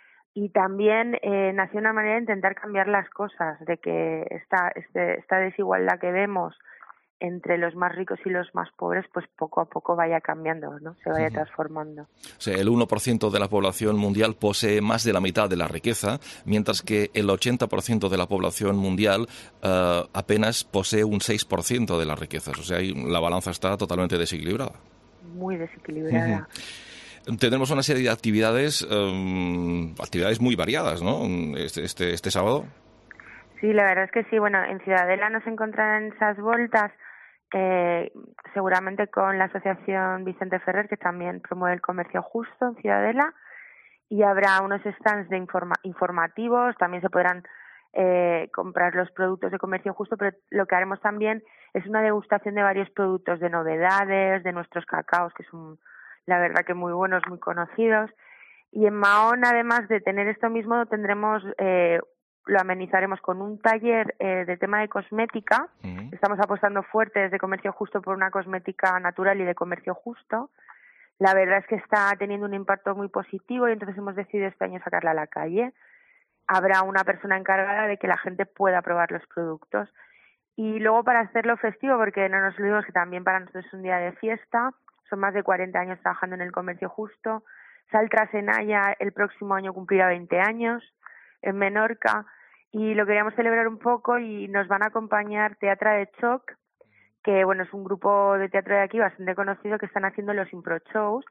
Y también eh, nació una manera de intentar cambiar las cosas, de que esta, este, esta desigualdad que vemos entre los más ricos y los más pobres, pues poco a poco vaya cambiando, ¿no? Se vaya uh-huh. transformando. O sea, el uno por ciento de la población mundial posee más de la mitad de la riqueza, mientras que el ochenta por ciento de la población mundial uh, apenas posee un seis por ciento de las riquezas. O sea, ahí la balanza está totalmente desequilibrada. Muy desequilibrada. Uh-huh. Tenemos una serie de actividades, um, actividades muy variadas, ¿no? Este, este, este sábado. Sí, la verdad es que sí. Bueno, en Ciudadela nos encontrarán en esas voltas, eh, seguramente con la Asociación Vicente Ferrer, que también promueve el comercio justo en Ciudadela, y habrá unos stands de informa- informativos, también se podrán eh, comprar los productos de comercio justo, pero lo que haremos también es una degustación de varios productos, de novedades, de nuestros cacaos, que son la verdad que muy buenos, muy conocidos. Y en Mahón, además de tener esto mismo, tendremos eh, lo amenizaremos con un taller eh, de tema de cosmética. Uh-huh. Estamos apostando fuerte desde Comercio Justo por una cosmética natural y de comercio justo. La verdad es que está teniendo un impacto muy positivo y entonces hemos decidido este año sacarla a la calle. Habrá una persona encargada de que la gente pueda probar los productos. Y luego, para hacerlo festivo, porque no nos olvidemos que también para nosotros es un día de fiesta, son más de cuarenta años trabajando en el comercio justo. Saltras en Haya el próximo año cumplirá veinte años, en Menorca, y lo queríamos celebrar un poco y nos van a acompañar Teatra de Choc, que bueno, es un grupo de teatro de aquí bastante conocido que están haciendo los impro shows,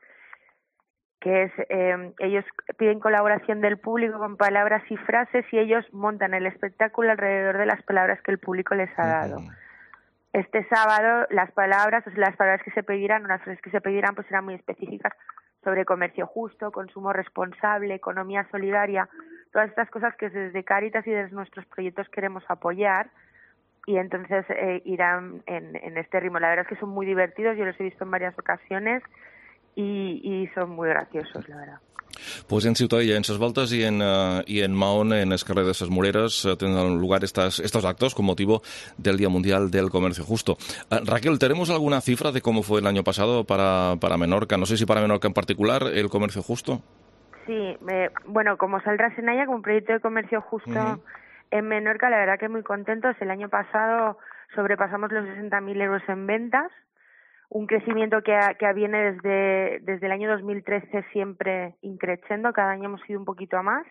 que es eh, ellos piden colaboración del público con palabras y frases y ellos montan el espectáculo alrededor de las palabras que el público les ha dado. Uh-huh. Este sábado las palabras, o sea, las palabras que se pedirán, o las frases que se pedirán, pues serán muy específicas sobre comercio justo, consumo responsable, economía solidaria, todas estas cosas que desde Cáritas y desde nuestros proyectos queremos apoyar, y entonces eh, irán en, en este ritmo. La verdad es que son muy divertidos, yo los he visto en varias ocasiones y, y son muy graciosos, la verdad. Pues en Ciutadella, en Ses Voltes y en, uh, y en Mahón, en el carrer de Ses Moreras, uh, tendrán lugar estas, estos actos con motivo del Día Mundial del Comercio Justo. Uh, Raquel, ¿tenemos alguna cifra de cómo fue el año pasado para, para Menorca? No sé si para Menorca en particular, el comercio justo. Sí, eh, bueno, como Saltras en Haya, como un proyecto de comercio justo uh-huh. en Menorca, la verdad que muy contentos. El año pasado sobrepasamos los sesenta mil euros en ventas, un crecimiento que, a, que viene desde, desde el año dos mil trece siempre increciendo, cada año hemos ido un poquito a más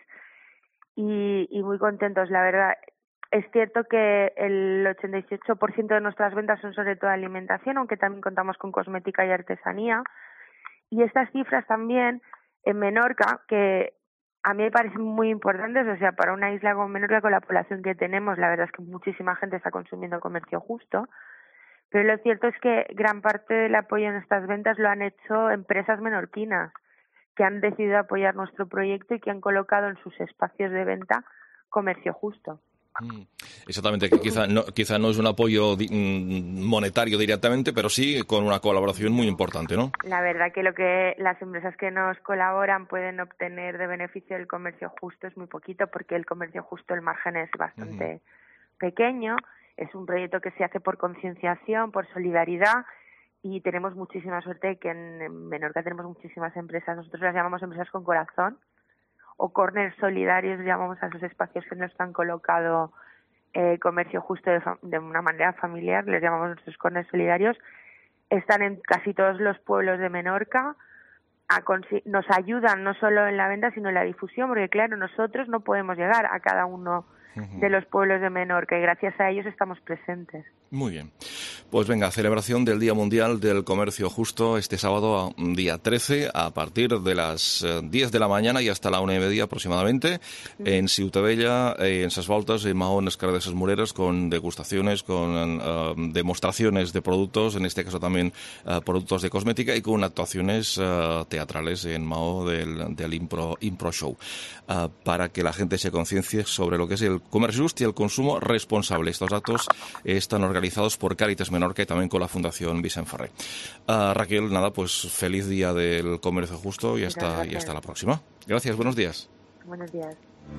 y, y muy contentos, la verdad. Es cierto que el ochenta y ocho por ciento de nuestras ventas son sobre todo alimentación, aunque también contamos con cosmética y artesanía. Y estas cifras también en Menorca, que a mí me parecen muy importantes, o sea, para una isla como Menorca, con la población que tenemos, la verdad es que muchísima gente está consumiendo comercio justo. Pero lo cierto es que gran parte del apoyo en estas ventas lo han hecho empresas menorquinas que han decidido apoyar nuestro proyecto y que han colocado en sus espacios de venta comercio justo. Mm, exactamente, que quizá no, quizá no es un apoyo di, monetario directamente, pero sí con una colaboración muy importante, ¿no? La verdad que lo que las empresas que nos colaboran pueden obtener de beneficio del comercio justo es muy poquito, porque el comercio justo, el margen es bastante uh-huh. pequeño. Es un proyecto que se hace por concienciación, por solidaridad, y tenemos muchísima suerte que en Menorca tenemos muchísimas empresas. Nosotros las llamamos empresas con corazón, o corners solidarios, llamamos a esos espacios que nos han colocado eh, comercio justo de, fa- de una manera familiar, les llamamos nuestros corners solidarios. Están en casi todos los pueblos de Menorca, a consi- nos ayudan no solo en la venta, sino en la difusión, porque claro, nosotros no podemos llegar a cada uno de los pueblos de Menorca y gracias a ellos estamos presentes. Muy bien. Pues venga, celebración del Día Mundial del Comercio Justo este sábado, día trece, a partir de las diez de la mañana y hasta la una y media aproximadamente, en Ciutadella, en Ses Voltes, en Mahón, Escarra de Ses Moreres, con degustaciones, con uh, demostraciones de productos, en este caso también uh, productos de cosmética, y con actuaciones uh, teatrales en Mahó del, del Impro, Impro Show, uh, para que la gente se conciencie sobre lo que es el comercio justo y el consumo responsable. Estos actos están organizados por Cáritas Menorca y también con la Fundación Vicent Ferrer. Uh, Raquel, nada, pues feliz día del comercio justo y hasta, y hasta la próxima. Gracias, buenos días. Buenos días.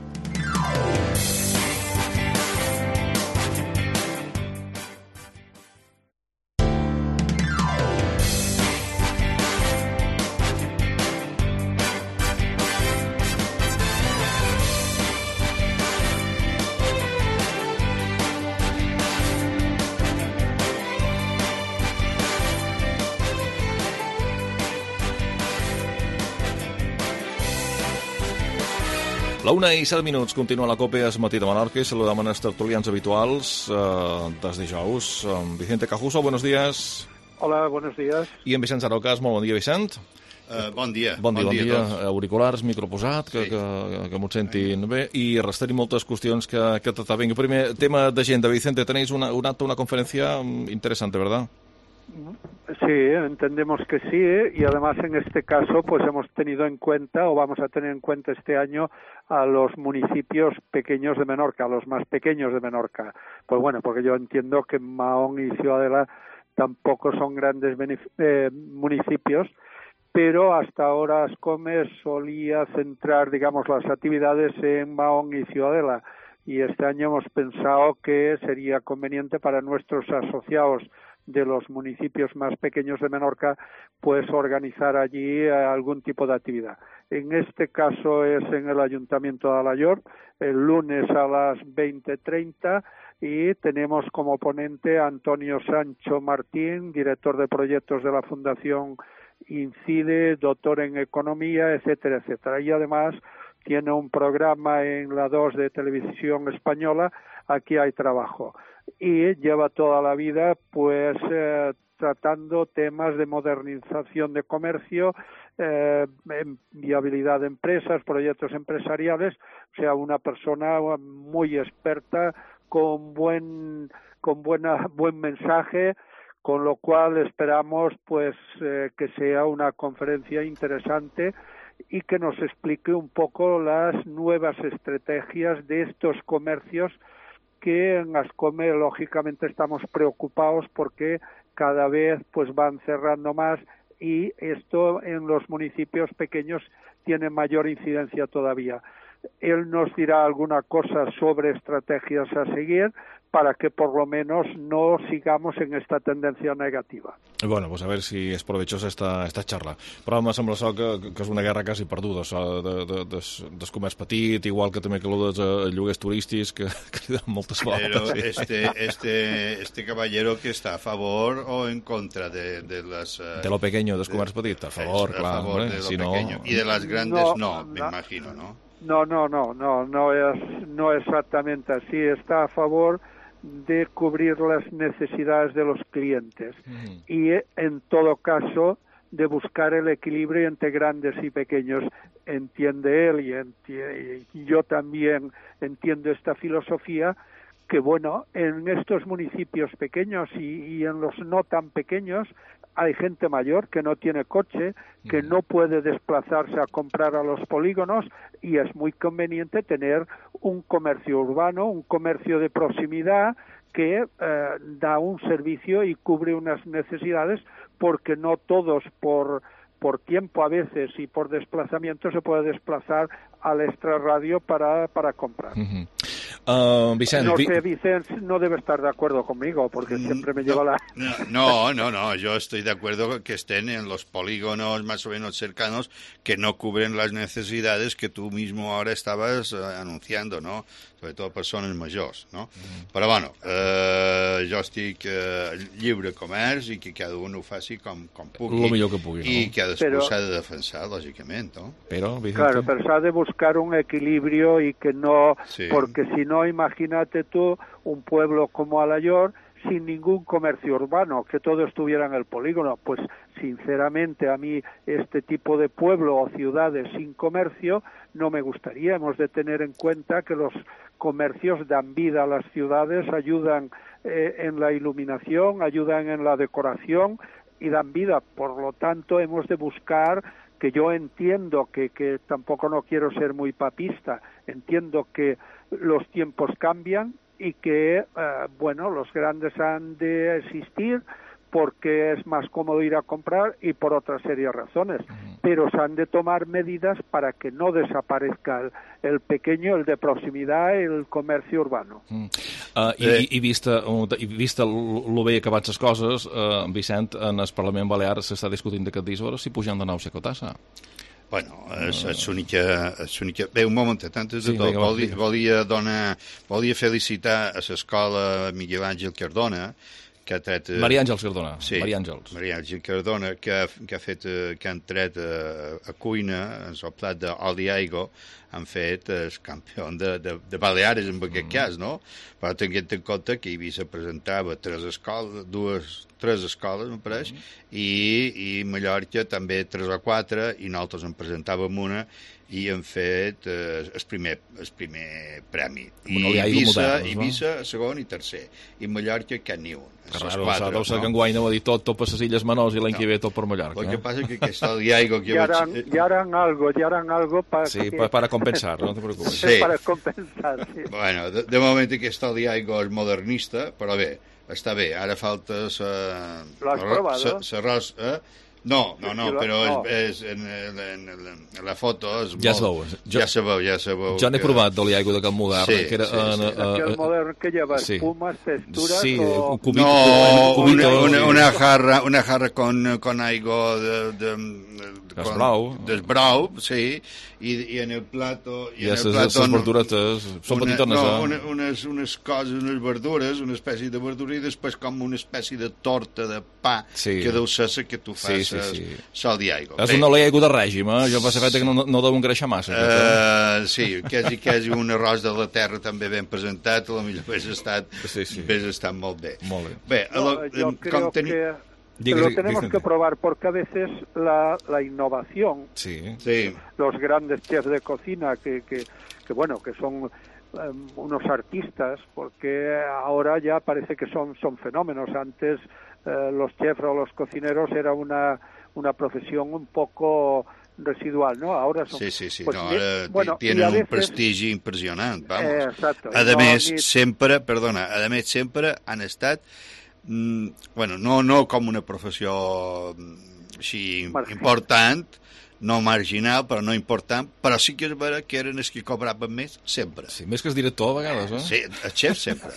La una i set minuts, continua la COPE es Matí de Menorca i saludem els tertulians habituals eh, des dijous. Vicente Cajuso, buenos días. Hola, buenos días. I en Vicent Sarocas, molt bon dia, Vicent. Uh, bon dia. Bon dia, bon, bon dia. dia Auriculars, micro posat, que, sí. que, que m'ho sentin bé, i restar-hi moltes qüestions que, que t'ataven. Primer, tema d'agenda, Vicente, tenéis una, una, una conferencia interesante, ¿verdad? Sí, entendemos que sí, y además en este caso pues hemos tenido en cuenta o vamos a tener en cuenta este año a los municipios pequeños de Menorca, a los más pequeños de Menorca. Pues bueno, porque yo entiendo que Mahón y Ciudadela tampoco son grandes eh, municipios, pero hasta ahora Ascome solía centrar, digamos, las actividades en Mahón y Ciudadela, y este año hemos pensado que sería conveniente para nuestros asociados de los municipios más pequeños de Menorca, pues organizar allí algún tipo de actividad. En este caso es en el Ayuntamiento de Alayor, el lunes a las veinte treinta, y tenemos como ponente a Antonio Sancho Martín, director de proyectos de la Fundación Incide, doctor en Economía, etcétera, etcétera. Y además tiene un programa en la dos de Televisión Española, Aquí hay trabajo. Y lleva toda la vida pues eh, tratando temas de modernización de comercio, eh, viabilidad de empresas, proyectos empresariales, o sea, una persona muy experta con buen con buena buen mensaje, con lo cual esperamos pues eh, que sea una conferencia interesante y que nos explique un poco las nuevas estrategias de estos comercios que en Ascome lógicamente estamos preocupados porque cada vez pues van cerrando más y esto en los municipios pequeños tiene mayor incidencia todavía. Él nos dirá alguna cosa sobre estrategias a seguir para que por lo menos no sigamos en esta tendencia negativa. Bueno, pues a ver si és provechosa esta, esta xarra. Però em sembla això que, que és una guerra quasi perduda, això de, de, de, del comerç petit, igual que també que lo dels uh, lloguers turístics, que, que li donen moltes voltes. Però este, este, este caballero que està a favor o en contra de, de les... Uh, de lo pequeño, del comerç petit, a favor, a clar. favor eh? de lo si pequeño. No... Y de las grandes no, no me no, imagino, ¿no? No, no, no, no, no es, no exactamente así. Está a favor de cubrir las necesidades de los clientes mm. y en todo caso de buscar el equilibrio entre grandes y pequeños. Entiende él y, enti- y yo también entiendo esta filosofía, que bueno, en estos municipios pequeños y, y en los no tan pequeños hay gente mayor que no tiene coche, que no puede desplazarse a comprar a los polígonos y es muy conveniente tener un comercio urbano, un comercio de proximidad que eh, da un servicio y cubre unas necesidades, porque no todos por por tiempo a veces y por desplazamiento se puede desplazar al extrarradio para, para comprar. Uh-huh. Uh, Vicent, no sé, Vicent no debe estar de acuerdo conmigo, porque siempre me no, lleva la... No, no, no, yo estoy de acuerdo que estén en los polígonos más o menos cercanos que no cubren las necesidades que tú mismo ahora estabas uh, anunciando, ¿no? Sobre todo persones majors, no? Mm. Però, bueno, eh, jo estic eh, lliure comerç i que cada un ho faci com, com pugui. Lo millor que pugui, no? I cadascú s'ha de defensar, lògicament, ¿no? Pero, Vicente... Claro, pero se ha de buscar un equilibrio y que no... Sí. Porque si no, imagínate tú, un pueblo como Alayor, sin ningún comercio urbano, que todo estuviera en el polígono. Pues sinceramente a mí este tipo de pueblo o ciudades sin comercio no me gustaría. Hemos de tener en cuenta que los comercios dan vida a las ciudades, ayudan eh, en la iluminación, ayudan en la decoración y dan vida. Por lo tanto, hemos de buscar, que yo entiendo que, que tampoco no quiero ser muy papista, entiendo que los tiempos cambian y que, eh, bueno, los grandes han de existir porque es más cómodo ir a comprar y por otra serie de razones, pero se han de tomar medidas para que no desaparezca el, el pequeño, el de proximitat, el comercio urbano. Mm. Uh, i, i, i vista, i vista lo bé acabats les coses, uh, Vicent, en el Parlament Balear s'està discutint d'aquest dia sobre si pujant de nou la cotassa. Bueno, és, és única, és única... Bé, un momentet, antes de sí, tot, volia, volia, donar, volia felicitar a l'escola Miguel Àngel Cardona, que ha tret... Maria Àngels Cardona. Sí, Maria Àngels. Maria Àngels Cardona, que ha, que ha fet, que han tret a, a cuina, en el plat d'oli aigo, han fet el campió de, de, de Baleares, en aquest mm. cas, no? Però tenint en compte que Eivissa presentava tres escoles, dues, tres escoles, em pareix, mm. i, i Mallorca també tres o quatre, i nosaltres en presentàvem una, i han fet eh, el, primer, el primer premi. I Eivissa, moderns, Eivissa no? segon i tercer. I Mallorca cap ni un. Que raro, quatre, deu ser no? que enguany no va dir tot, tot per les Illes Menors i l'any no. que ve tot per Mallorca. Lo que passa és que aquesta Diaigo... Que ya, harán, vaig... ya harán algo, ya harán algo para... Sí, que... para compensar, no te preocupes. Sí. Para compensar, sí. Bueno, de, de moment aquesta Diaigo és modernista, però bé, està bé, ara falta sa... Lo has probado? L'arròs, eh? No, no, no, però no. És, és en, en, en, en la foto és ja molt... es veu. Ja se veu, ja se veu. Jo n'he que... provat d'oli aigua de Can Modern. Sí, que era, sí, sí. En, uh, uh, el modern que lleva sí. espumas, texturas sí, o... Cubito, no, cubito, una, una, sí. una jarra, una jarra con, con aigua de... de, de Desbrau. Desbrau, sí, i, i en el plato... I, I en les, el plato les verduretes són una, petitones. No, eh? una, unes, unes coses, unes verdures, una espècie de verdura i després com una espècie de torta de pa sí. que deu ser que tu fas sí, sí, sí. sal d'aigua. És una oli aigua de règim, eh? Jo passa fet que no, no deu engreixar massa. Uh, sí, quasi, quasi un arròs de la terra també ben presentat, a la millor hauria estat, sí, sí. estat molt bé. Molt bé. Bé, no, lo, jo com creo teni... que... Digue, lo tenemos digue. que probar porque a veces la, la innovación, sí. Sí. los grandes chefs de cocina que, que, que bueno, que son um, unos artistas, porque ahora ya parece que son, son fenómenos. Antes uh, los chefs o los cocineros era una, una profesión un poco residual, ¿no? Ahora son... Sí, sí, sí, pues, no, ara bueno, tienen veces... un prestigi impressionant, vamos. Eh, exacto. A no, més, ni... sempre, perdona, a més, sempre han estat Mm, bueno, no, no com una professió així Marginal. important, no marginal, però no important, però sí que és vera que eren els que cobraven més sempre. Sí, més que el director a vegades, eh? Sí, el xef sempre.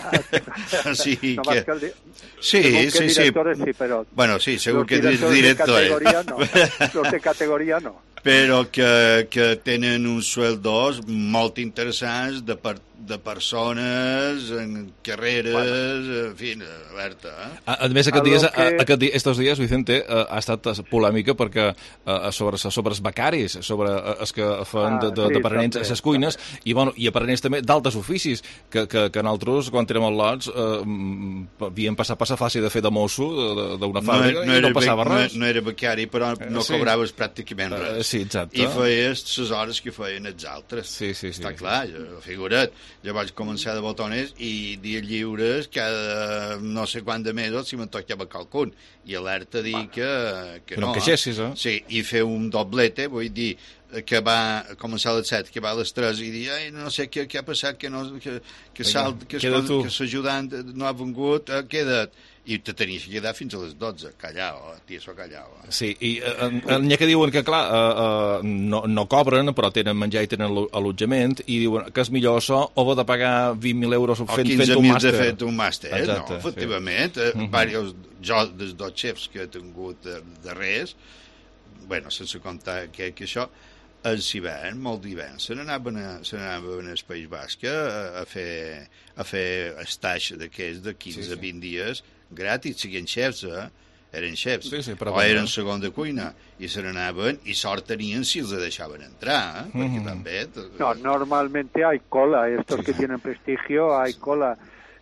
sí, que... que el di... sí, sí, sí. sí, però... Bueno, sí, segur los que és director. De categoria, no. Los de categoria no. Però que, que tenen uns sueldos molt interessants de, per, de persones en carreres, bueno. En fi, alerta. Eh? A, a més, aquest dies, que... aquest dia, estos dies, Vicente, uh, ha estat polèmica perquè uh, sobre, sobre els becaris, sobre uh, els que fan ah, de, de, sí, de a les cuines, i, bueno, i aprenents també d'altres oficis, que, que, que nosaltres, quan érem al lots, uh, havíem passat passa fàcil de fer de mosso d'una fàbrica no, no i no passava be, res. No, no era becari, però no sí. cobraves pràcticament res. Uh, sí, exacte. I feies les hores que feien els altres. Sí, sí, sí. Està clar, jo, figura't. Jo vaig començar de botones i dies lliures cada no sé quant de mesos si me'n tocava qualcun. I alerta dir que, que no. Que no queixessis, eh? Sí, i fer un doblete, vull dir, que va començar a les set, que va a les tres i dir, ai, no sé què, què ha passat, que, no, que, que, salt, que, que l'ajudant no ha vengut, eh, queda't. I te tenies que quedar fins a les dotze, callao, tieso callao. Sí, i n'hi ha que diuen que, clar, uh, uh, no, no cobren, però tenen menjar i tenen allotjament, i diuen que és millor això o haver de pagar vint mil euros fent, fent un màster. O quinze mil de fet un màster, exacte, no, efectivament. Sí. Uh, varios, jo, dels dos xefs que he tingut de, de res, bueno, sense comptar que, que això, els hivern, molt d'hivern, se n'anaven al País Basc a, a fer a fer estaix d'aquests de quinze a vint dies gratis, siguin xefs, eh? Eren xefs, sí, sí, o eren segon de cuina, i se n'anaven i sort tenien si els deixaven entrar, eh? Perquè mm-hmm. també... No, normalmente hay cola, estos sí. que tienen prestigio, hay cola.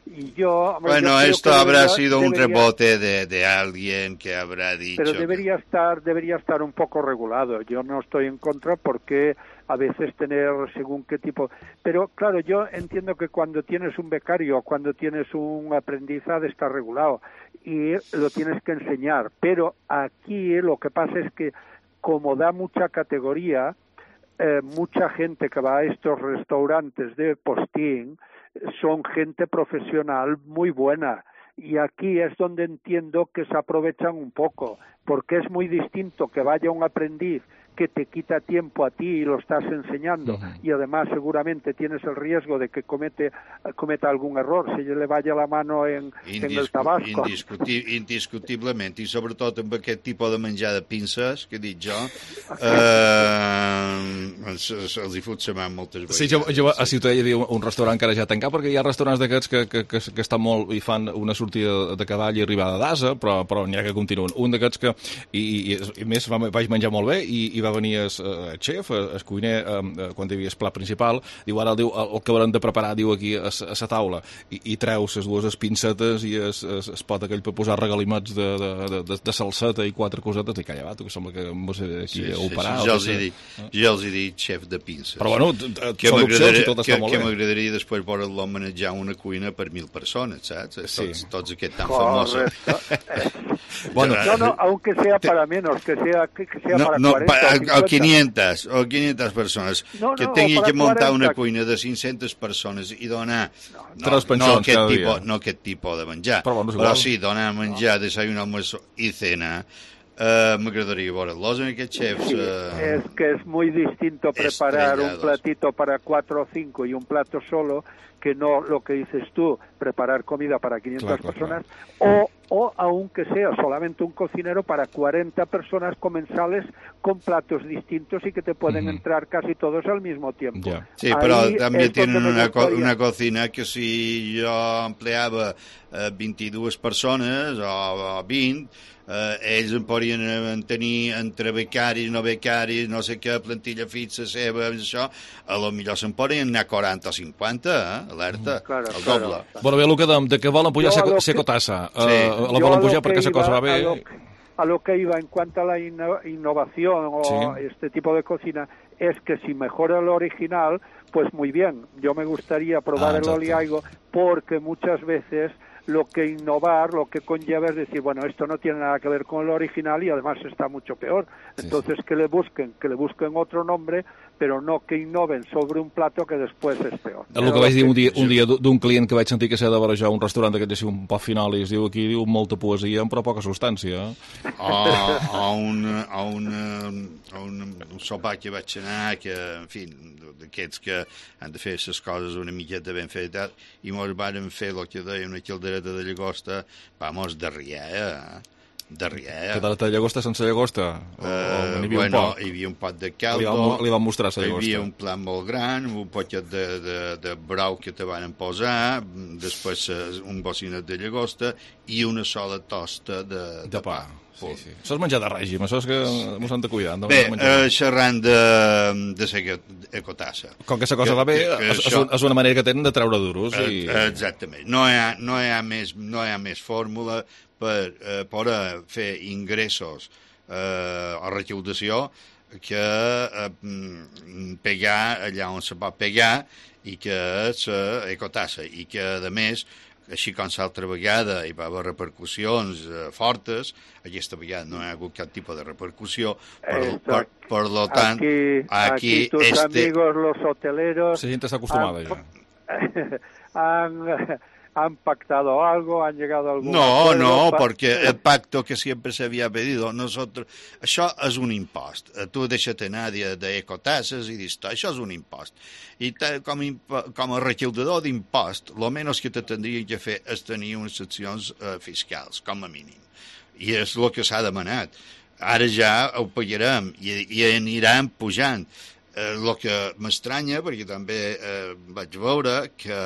Y yo, hombre, bueno, yo esto creo que habrá debería, sido un debería, rebote de, de alguien que habrá dicho... Pero debería estar, debería estar un poco regulado. Yo no estoy en contra porque a veces tener según qué tipo... Pero claro, yo entiendo que cuando tienes un becario, cuando tienes un aprendiz, ha de estar regulado y lo tienes que enseñar. Pero aquí lo que pasa es que como da mucha categoría, eh, mucha gente que va a estos restaurantes de postín son gente profesional muy buena. Y aquí es donde entiendo que se aprovechan un poco, porque es muy distinto que vaya un aprendiz que te quita tiempo a ti y lo estás enseñando, uh-huh. y además seguramente tienes el riesgo de que comete, cometa algún error, si le vaya la mano en, Indiscu- en el tabasco. Indiscuti- indiscutiblement, i sobretot amb aquest tipus de menjar de pinces, que he dit jo, eh, se'ls hi fot sa mà moltes vegades. Sí, jo, jo a Ciutadella hi havia un restaurant que ara ja ha tancat, perquè hi ha restaurants d'aquests que, que, que, que estan molt i fan una sortida de cavall i arribada d'asa, però, però n'hi ha que continuen. Un d'aquests que, i, i, i més, vaig menjar molt bé, i, i va venir el, el xef, el cuiner, eh, quan hi havia el plat principal, diu, ara el, diu, el que haurem de preparar, diu, aquí a la taula, i, i treu les dues pincetes i es, es, es pot aquell per posar regalimets de, de, de, de, de salseta i quatre cosetes, i calla, va, tu, que sembla que em vas aquí sí, a operar. Sí, sí, jo, els he dit, jo els he dit xef de pinces. Però bueno, són opcions i tot està molt bé. Que m'agradaria després veure-lo manejar una cuina per mil persones, saps? Sí. Tots, tots aquests tan famosos. Bueno, no, no, aunque sea para menos, que sea, que sea no, para no, cuarenta o quinientas, o quinientas persones, no, que no, tingui que muntar cuarenta. una cuina de cinc-centes persones i donar no, no, no, aquest, tipus, no aquest tipus de menjar, però, bueno, però sí, donar menjar, desayuno, almuerzo i cena. Uh, m'agradaria veure-los en aquests xefs. Sí, uh, es que es muy distinto preparar un platito para cuatro o cinco y un plato solo que no lo que dices tú, preparar comida para quinientas claro, personas, claro. O, o aunque sea solamente un cocinero para cuarenta personas comensales con platos distintos y que te pueden mm-hmm. entrar casi todos al mismo tiempo. Yeah. Sí, Ahí però també tenen una, co una cocina que si jo empleava eh, vint-i-dues persones o, o vint, eh, ells en podrien tenir entre becaris, no becaris, no sé què, plantilla fixa seva, això, a lo millor se'n podrien anar quaranta o cinquanta, eh? Alerta, mm, claro, el doble. Claro. Bueno, bé, el que, de, de que volen pujar seco, secotassa, sí. uh, la volen pujar perquè la cosa va bé. A lo, a lo que iba en cuanto a la inno innovación o sí. este tipo de cocina, es que si mejora el original, pues muy bien. Yo me gustaría probar ah, el oliaigo porque muchas veces lo que innovar, lo que conlleva es decir, bueno, esto no tiene nada que ver con el original y además está mucho peor. Entonces, sí, sí. que le busquen, que le busquen otro nombre, però no que innoven sobre un plato que després és peor. El que vaig dir un dia, un dia d'un client que vaig sentir que s'ha de barejar un restaurant d'aquest així un poc final i es diu aquí, diu molta poesia però poca substància. O, o un, o un, o un, un sopar que vaig anar, que, en fi, d'aquests que han de fer les coses una miqueta ben fetes, i mos varen fer el que deia una caldereta de llagosta, vamos, de rier, eh? De rier. Caldereta de llagosta sense llagosta? O, uh, o hi bueno, un hi havia un pot de caldo, li van, li van mostrar la llagosta. Hi havia un plat molt gran, un poquet de, de, de brau que te van posar, després un bocinet de llagosta i una sola tosta de, de, de pa. Sí, sí. Això és menjar de règim, això és que mos han de cuidar. Bé, eh, xerrant de, de ser ecotassa. Com que la cosa que, va bé, que, que és, això, és una manera que tenen de treure duros. Eh, I... Exactament. No hi ha, no hi ha, més, no hi ha més fórmula per eh, poder fer ingressos eh, o recaudació que eh, pegar allà on se pot pegar i que és ecotassa i que, a més, així com l'altra vegada hi va haver repercussions eh, fortes, aquesta vegada no hi ha hagut cap tipus de repercussió, per, per, per lo tant, aquí, aquí, aquí tus este... amigos los hoteleros la gent està acostumada han, ja. han, han pactado algo, han llegado a algún No, acuerdo, no, pa... porque el pacto que siempre se había pedido, nosotros, això és un impost. Tu deixa't anar d'ecotasses i dius, això és un impost. I com, com a recaudador d'impost, el menys que te tindrien que fer és tenir unes seccions eh, fiscals, com a mínim. I és el que s'ha demanat. Ara ja ho pagarem i, i aniran pujant. Eh, el que m'estranya, perquè també eh, vaig veure que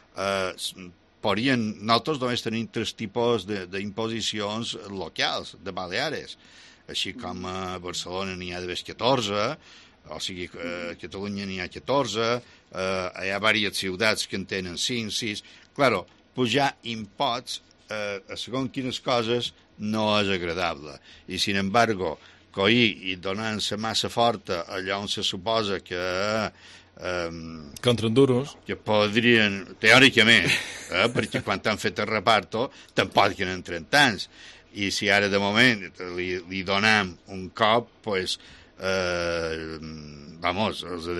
eh, podrien, nosaltres només tenim tres tipus d'imposicions locals, de Baleares, així com a Barcelona n'hi ha d'haver catorze, o sigui, a Catalunya n'hi ha catorze, eh, hi ha diverses ciutats que en tenen cinc, sis... Claro, pujar imposts eh, a segons quines coses no és agradable. I, sin embargo, coir i donar-se massa forta allà on se suposa que... Um, Contra duros. Que podrien, teòricament, eh, perquè quan t'han fet el reparto, tampoc que n'en trenta anys. I si ara, de moment, li, li donem un cop, pues, eh, vamos,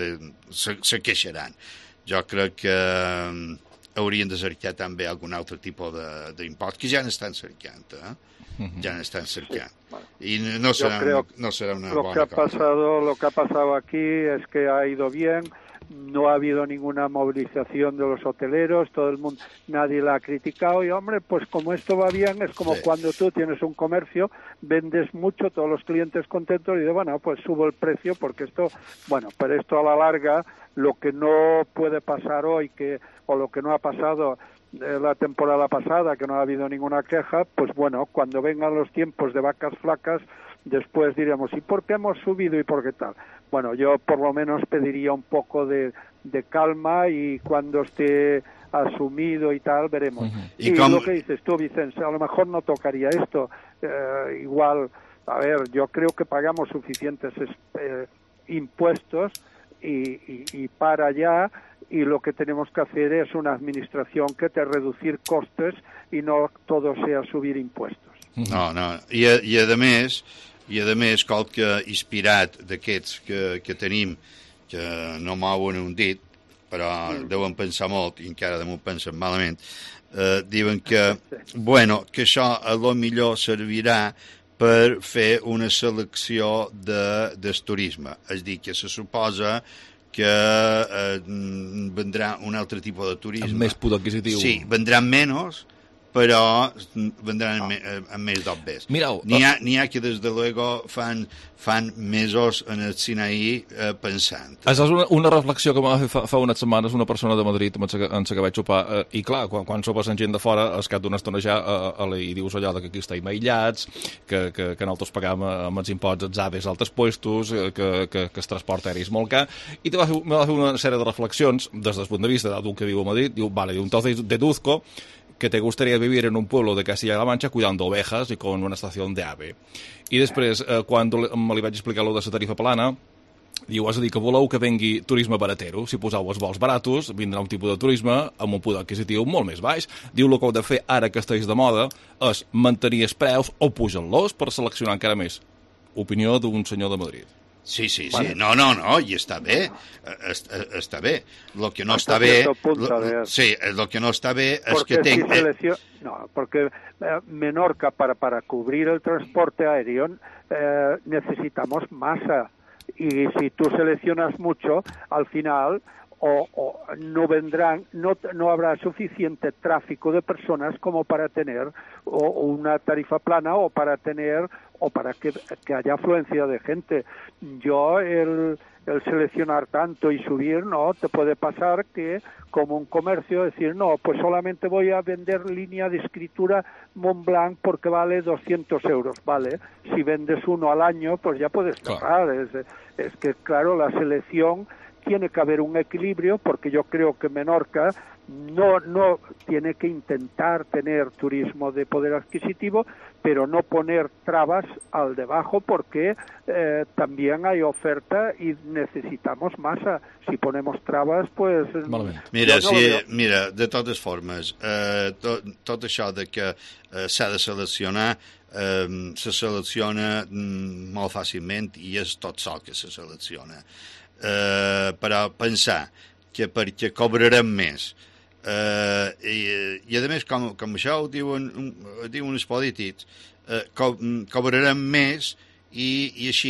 se, se queixaran. Jo crec que eh, haurien de cercar també algun altre tipus d'impost, que ja n'estan cercant, eh? Uh-huh. Ya no están cerca. Sí. Y no será, creo, no será una lo buena que ha cosa. pasado, lo que ha pasado aquí es que ha ido bien, no ha habido ninguna movilización de los hoteleros, todo el mundo, nadie la ha criticado y hombre, pues como esto va bien, es como sí. Cuando tú tienes un comercio, vendes mucho, todos los clientes contentos y de bueno, pues subo el precio porque esto, bueno, pero esto a la larga, lo que no puede pasar hoy, que o lo que no ha pasado la temporada pasada, que no ha habido ninguna queja, pues bueno, cuando vengan los tiempos de vacas flacas, después diremos, ¿y por qué hemos subido y por qué tal? Bueno, yo por lo menos pediría un poco de, de calma y cuando esté asumido y tal, veremos. Uh-huh. Y, y lo que dices tú, Vicente, a lo mejor no tocaría esto, eh, igual, a ver, yo creo que pagamos suficientes eh, impuestos y, y, y para allá, y lo que tenemos que hacer es una administración que te reducir costes i no todo sea subir impuestos. No, no, i a, i a més, i a més qualque inspirat d'aquests que, que tenim, que no mouen un dit, però mm. deuen pensar molt, i encara de m'ho pensen malament, eh, diuen que, bueno, que això a lo millor servirà per fer una selecció de, del turisme. És dir, que se suposa que eh, vendrà un altre tipus de turisme. Amb més poder adquisitiu. Sí, vendran menys, però vendran no. amb més d'obves. N'hi ha, n'hi ha que, des de luego, fan, fan mesos en el Sinaí eh, pensant. Això és una, una reflexió que m'ha fet fa, fa unes setmanes una persona de Madrid amb la que vaig sopar, eh, i clar, quan, quan sopes amb gent de fora, al cap d'una estona ja eh, eh, i dius allò de que aquí estem aïllats, que, que, que nosaltres pagam amb els imposts els aves altres puestos, eh, que, que, que el transport aeri és molt car, i te va fer, me va fer una sèrie de reflexions des del punt de vista d'un que viu a Madrid, diu, vale, entonces deduzco que te gustaría vivir en un pueblo de Castilla-La Mancha cuidando ovejas y con una estación de ave. I després, eh, quan me li vaig explicar lo de la tarifa plana, diu, és a dir, que voleu que vengui turisme baratero. Si poseu els vols baratos, vindrà un tipus de turisme amb un poder adquisitiu molt més baix. Diu, el que heu de fer ara que estàs de moda és mantenir els preus o pujar-los per seleccionar encara més. Opinió d'un senyor de Madrid. Sí, sí, sí. Vale. No, no, no, i està bé. Està, està bé. Lo que no está bé... Lo, sí, lo que no está bé es porque que tenga... Si seleccion... No, porque Menorca, para, para cubrir el transporte aéreo, eh, necesitamos masa. Y si tú seleccionas mucho, al final... O, o no vendrán, no, no habrá suficiente tráfico de personas como para tener o, o una tarifa plana o para tener o para que, que haya afluencia de gente. Yo el, el seleccionar tanto y subir, no, te puede pasar que como un comercio decir, no, pues solamente voy a vender línea de escritura Montblanc porque vale doscientos euros, ¿vale? Si vendes uno al año, pues ya puedes cerrar. Es, es que, claro, la selección... Tiene que haber un equilibrio porque yo creo que Menorca no, no tiene que intentar tener turismo de poder adquisitivo, pero no poner trabas al debajo porque eh, también hay oferta y necesitamos masa. Si ponemos trabas, pues... Mira, no sí, mira, de totes formes, eh, tot, tot això de que eh, s'ha de seleccionar, eh, se selecciona mm, molt fàcilment i és tot sol que se selecciona. Uh, però pensar que perquè cobrarem més uh, i, i a més com, com això ho diuen, ho diuen els polítics uh, co cobrarem més i, i així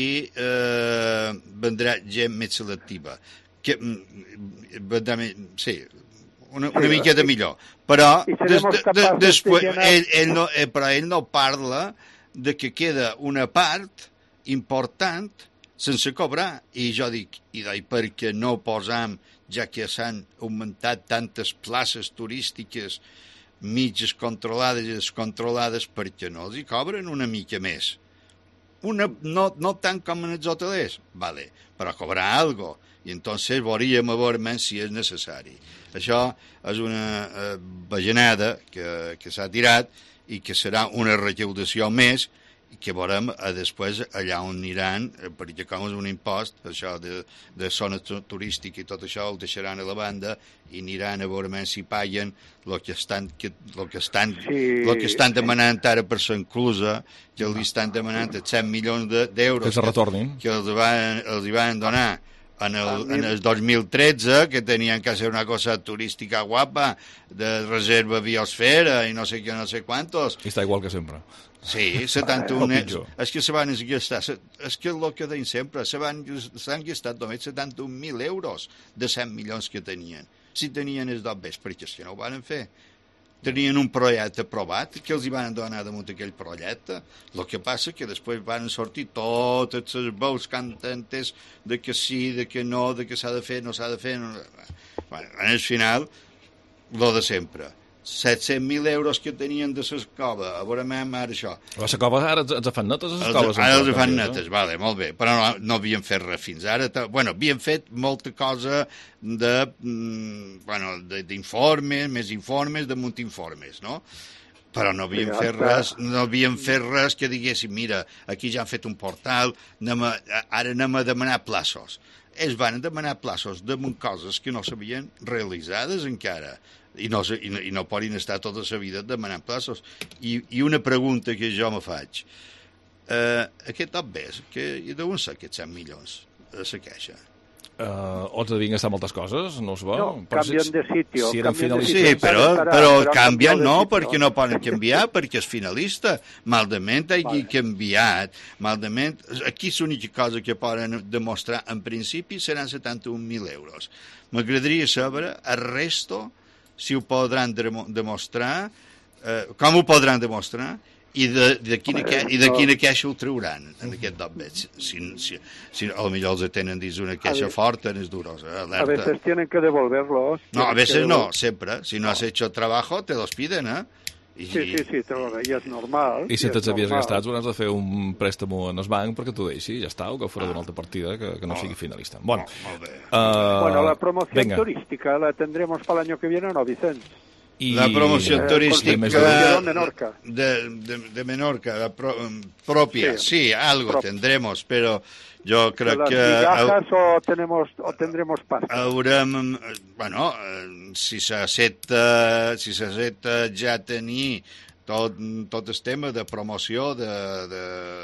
uh, vendrà gent més selectiva que, vendrà més, sí, una, una miqueta millor però des, de, de, després ell, ell no, eh, però ell no parla de que queda una part important sense cobrar, i jo dic, i dai, perquè no posam, ja que s'han augmentat tantes places turístiques mitges controlades i descontrolades, perquè no els hi cobren una mica més. Una, no, no tant com en els hotelers, vale, però cobrar algo. i entonces veuríem a veure si és necessari. Això és una eh, bajanada que, que s'ha tirat i que serà una recaudació més i que veurem eh, després allà on aniran, eh, perquè com és un impost, això de, de zona turística i tot això el deixaran a la banda i aniran a veure si paguen el que estan, que, lo que estan, sí. lo que estan demanant ara per la inclusa, que els estan demanant set milions d'euros que se retornin, que, que els, van, els hi van donar en el, en el dos mil tretze, que tenien que ser una cosa turística guapa, de reserva biosfera i no sé què, no sé quantos. I està igual que sempre. Sí, setanta-un... És que se van gastar, és que el que deien sempre, se van, s'han gastat només setanta-un mil euros de cent milions que tenien. Si tenien els dobbers, perquè és que no ho van fer. Tenien un projecte aprovat, que els hi van donar damunt aquell projecte. El que passa que després van sortir totes les veus cantantes de que sí, de que no, de que s'ha de fer, no s'ha de fer... No... Bueno, en el final, lo de sempre. set-cents mil euros que tenien de l'escova, a veure ara això. La escova ara els fan netes, les escoves? Ara els fan netes, vale, molt bé, però no, no havien fet res fins ara. Bueno, havien fet molta cosa de, bueno, d'informes, més informes, damunt informes, no? Però no havien sí, fet res, no havien fet res que diguessin, mira, aquí ja han fet un portal, anem a, ara anem a demanar plaços. Ells van demanar plaços damunt coses que no s'havien realitzades encara. I no, i, no, i no poden estar tota la vida demanant plaços. I, i una pregunta que jo me faig. Uh, aquest dobbers, d'on són aquests cent milions a la caixa? Uh, o ens devien gastar moltes coses, no us va? No, canvien si, de sitio. Si eren finalistes... Sí, però, però, però canvien no, perquè no poden canviar, perquè és finalista. Maldament hagi vale. canviat. Maldament... Aquí l'única cosa que poden demostrar en principi seran setanta-un mil euros. M'agradaria saber el resto si ho podran demostrar, eh, com ho podran demostrar i de, de, quina, que, i de quina caixa ho trauran en aquest dobbet. Si, si, si a lo millor els tenen dins una caixa forta, és durosa. Alerta. A veces tienen que devolverlos. No, a veces no, siempre. Si no has hecho trabajo, te los piden, ¿eh? I, sí, sí, sí, i és normal. I si te'ls havies gastat, hauràs de fer un préstec en el banc perquè t'ho deixi, ja està, o que fora d'una altra partida que, que no sigui finalista. Bueno, molt bé. Uh, bueno, la promoción venga. turística la tendremos para el año que viene, ¿no, Vicente? Y la promoción eh, turística de Menorca, de, de, de Menorca la pro, propia, sí, sí algo Pro. tendremos, pero yo creo las que... ¿Las o, tenemos, o tendremos pasta? Haurem, bueno, si s'accepta si s'accepta ja tenir tot, tot el tema de promoció de, de,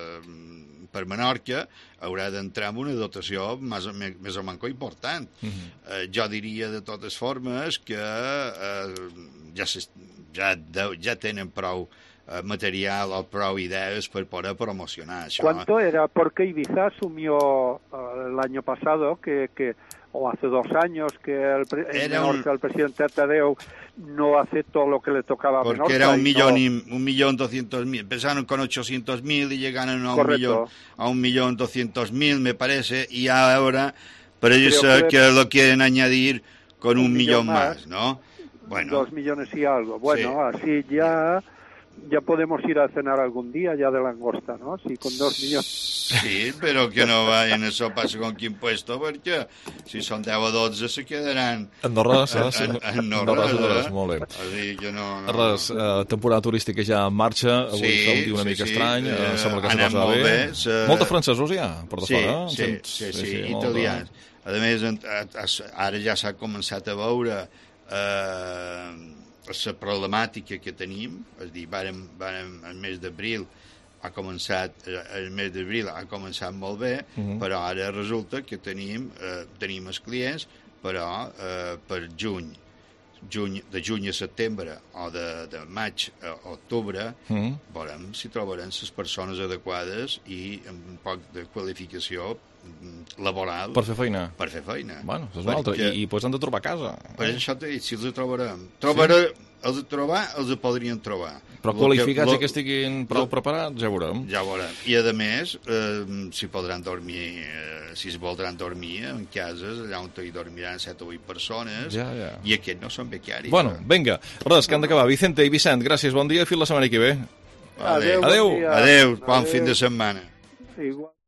per Menorca, haurà d'entrar en una dotació més, més o menys important. Uh-huh. eh, jo diria de totes formes que eh, ja, ja, ja tenen prou material o prou ideas para poder promocionar això. ¿Cuánto era? Porque Ibiza asumió uh, el año pasado que, que o hace dos años que el, el, Menorca, un... el presidente Tadeu no aceptó lo que le tocaba a Menorca. Porque era un millón, no... y, un millón doscientos mil. Empezaron con ochocientos mil y llegaron a un millón, a un millón doscientos mil, me parece, y ahora parece que... que lo quieren añadir con un, un millón, millón más, más, ¿no? Bueno. Dos millones y algo. Bueno, sí. Así ya... ya podemos ir a cenar algún día ya de langosta, ¿no? Sí, con dos millones. Sí, pero que no vayan eso pasa con quin puesto, perquè si són deu a dotze se quedaran... Andorra, eh? En, en, en Andorra, Andorra, eh? Molt bé. Dir que no, no, res, eh, temporada turística ja en marxa, avui sí, fa un dia una mica sí, estrany, sí. Eh, sembla que se posa bé. bé se... Molta francesos ja, per de sí, fora. Sí, sí, sí, sí, sí, italians. Molt... A més, ara ja s'ha començat a veure... Eh, la problemàtica que tenim, és a dir, vàrem, vàrem, el mes d'abril ha començat, el mes d'abril ha començat molt bé, uh-huh. però ara resulta que tenim, eh, tenim els clients, però eh, per juny, juny, de juny a setembre o de, de maig a octubre, uh-huh. veurem si trobarem les persones adequades i amb un poc de qualificació laboral per fer feina. Per fer feina. Bueno, és una altra. I, i pues han de trobar casa. Per eh? això t'he dit, si els trobarem. Trobaré, sí. Els de trobar, els podrien trobar. Però qualificats que, lo, i que estiguin prou lo, preparats, ja veurem. Ja veurem. I a més, eh, si podran dormir, eh, si es voldran dormir en cases, allà on hi dormiran set o vuit persones, ja, ja. I aquests no són becaris. Bueno, eh? Vinga, res, que han d'acabar. Vicente i Vicent, gràcies, bon dia, fins la setmana que ve. Vale. Adéu. Adéu. Adéu, bon Adéu. Fin de setmana. Igual.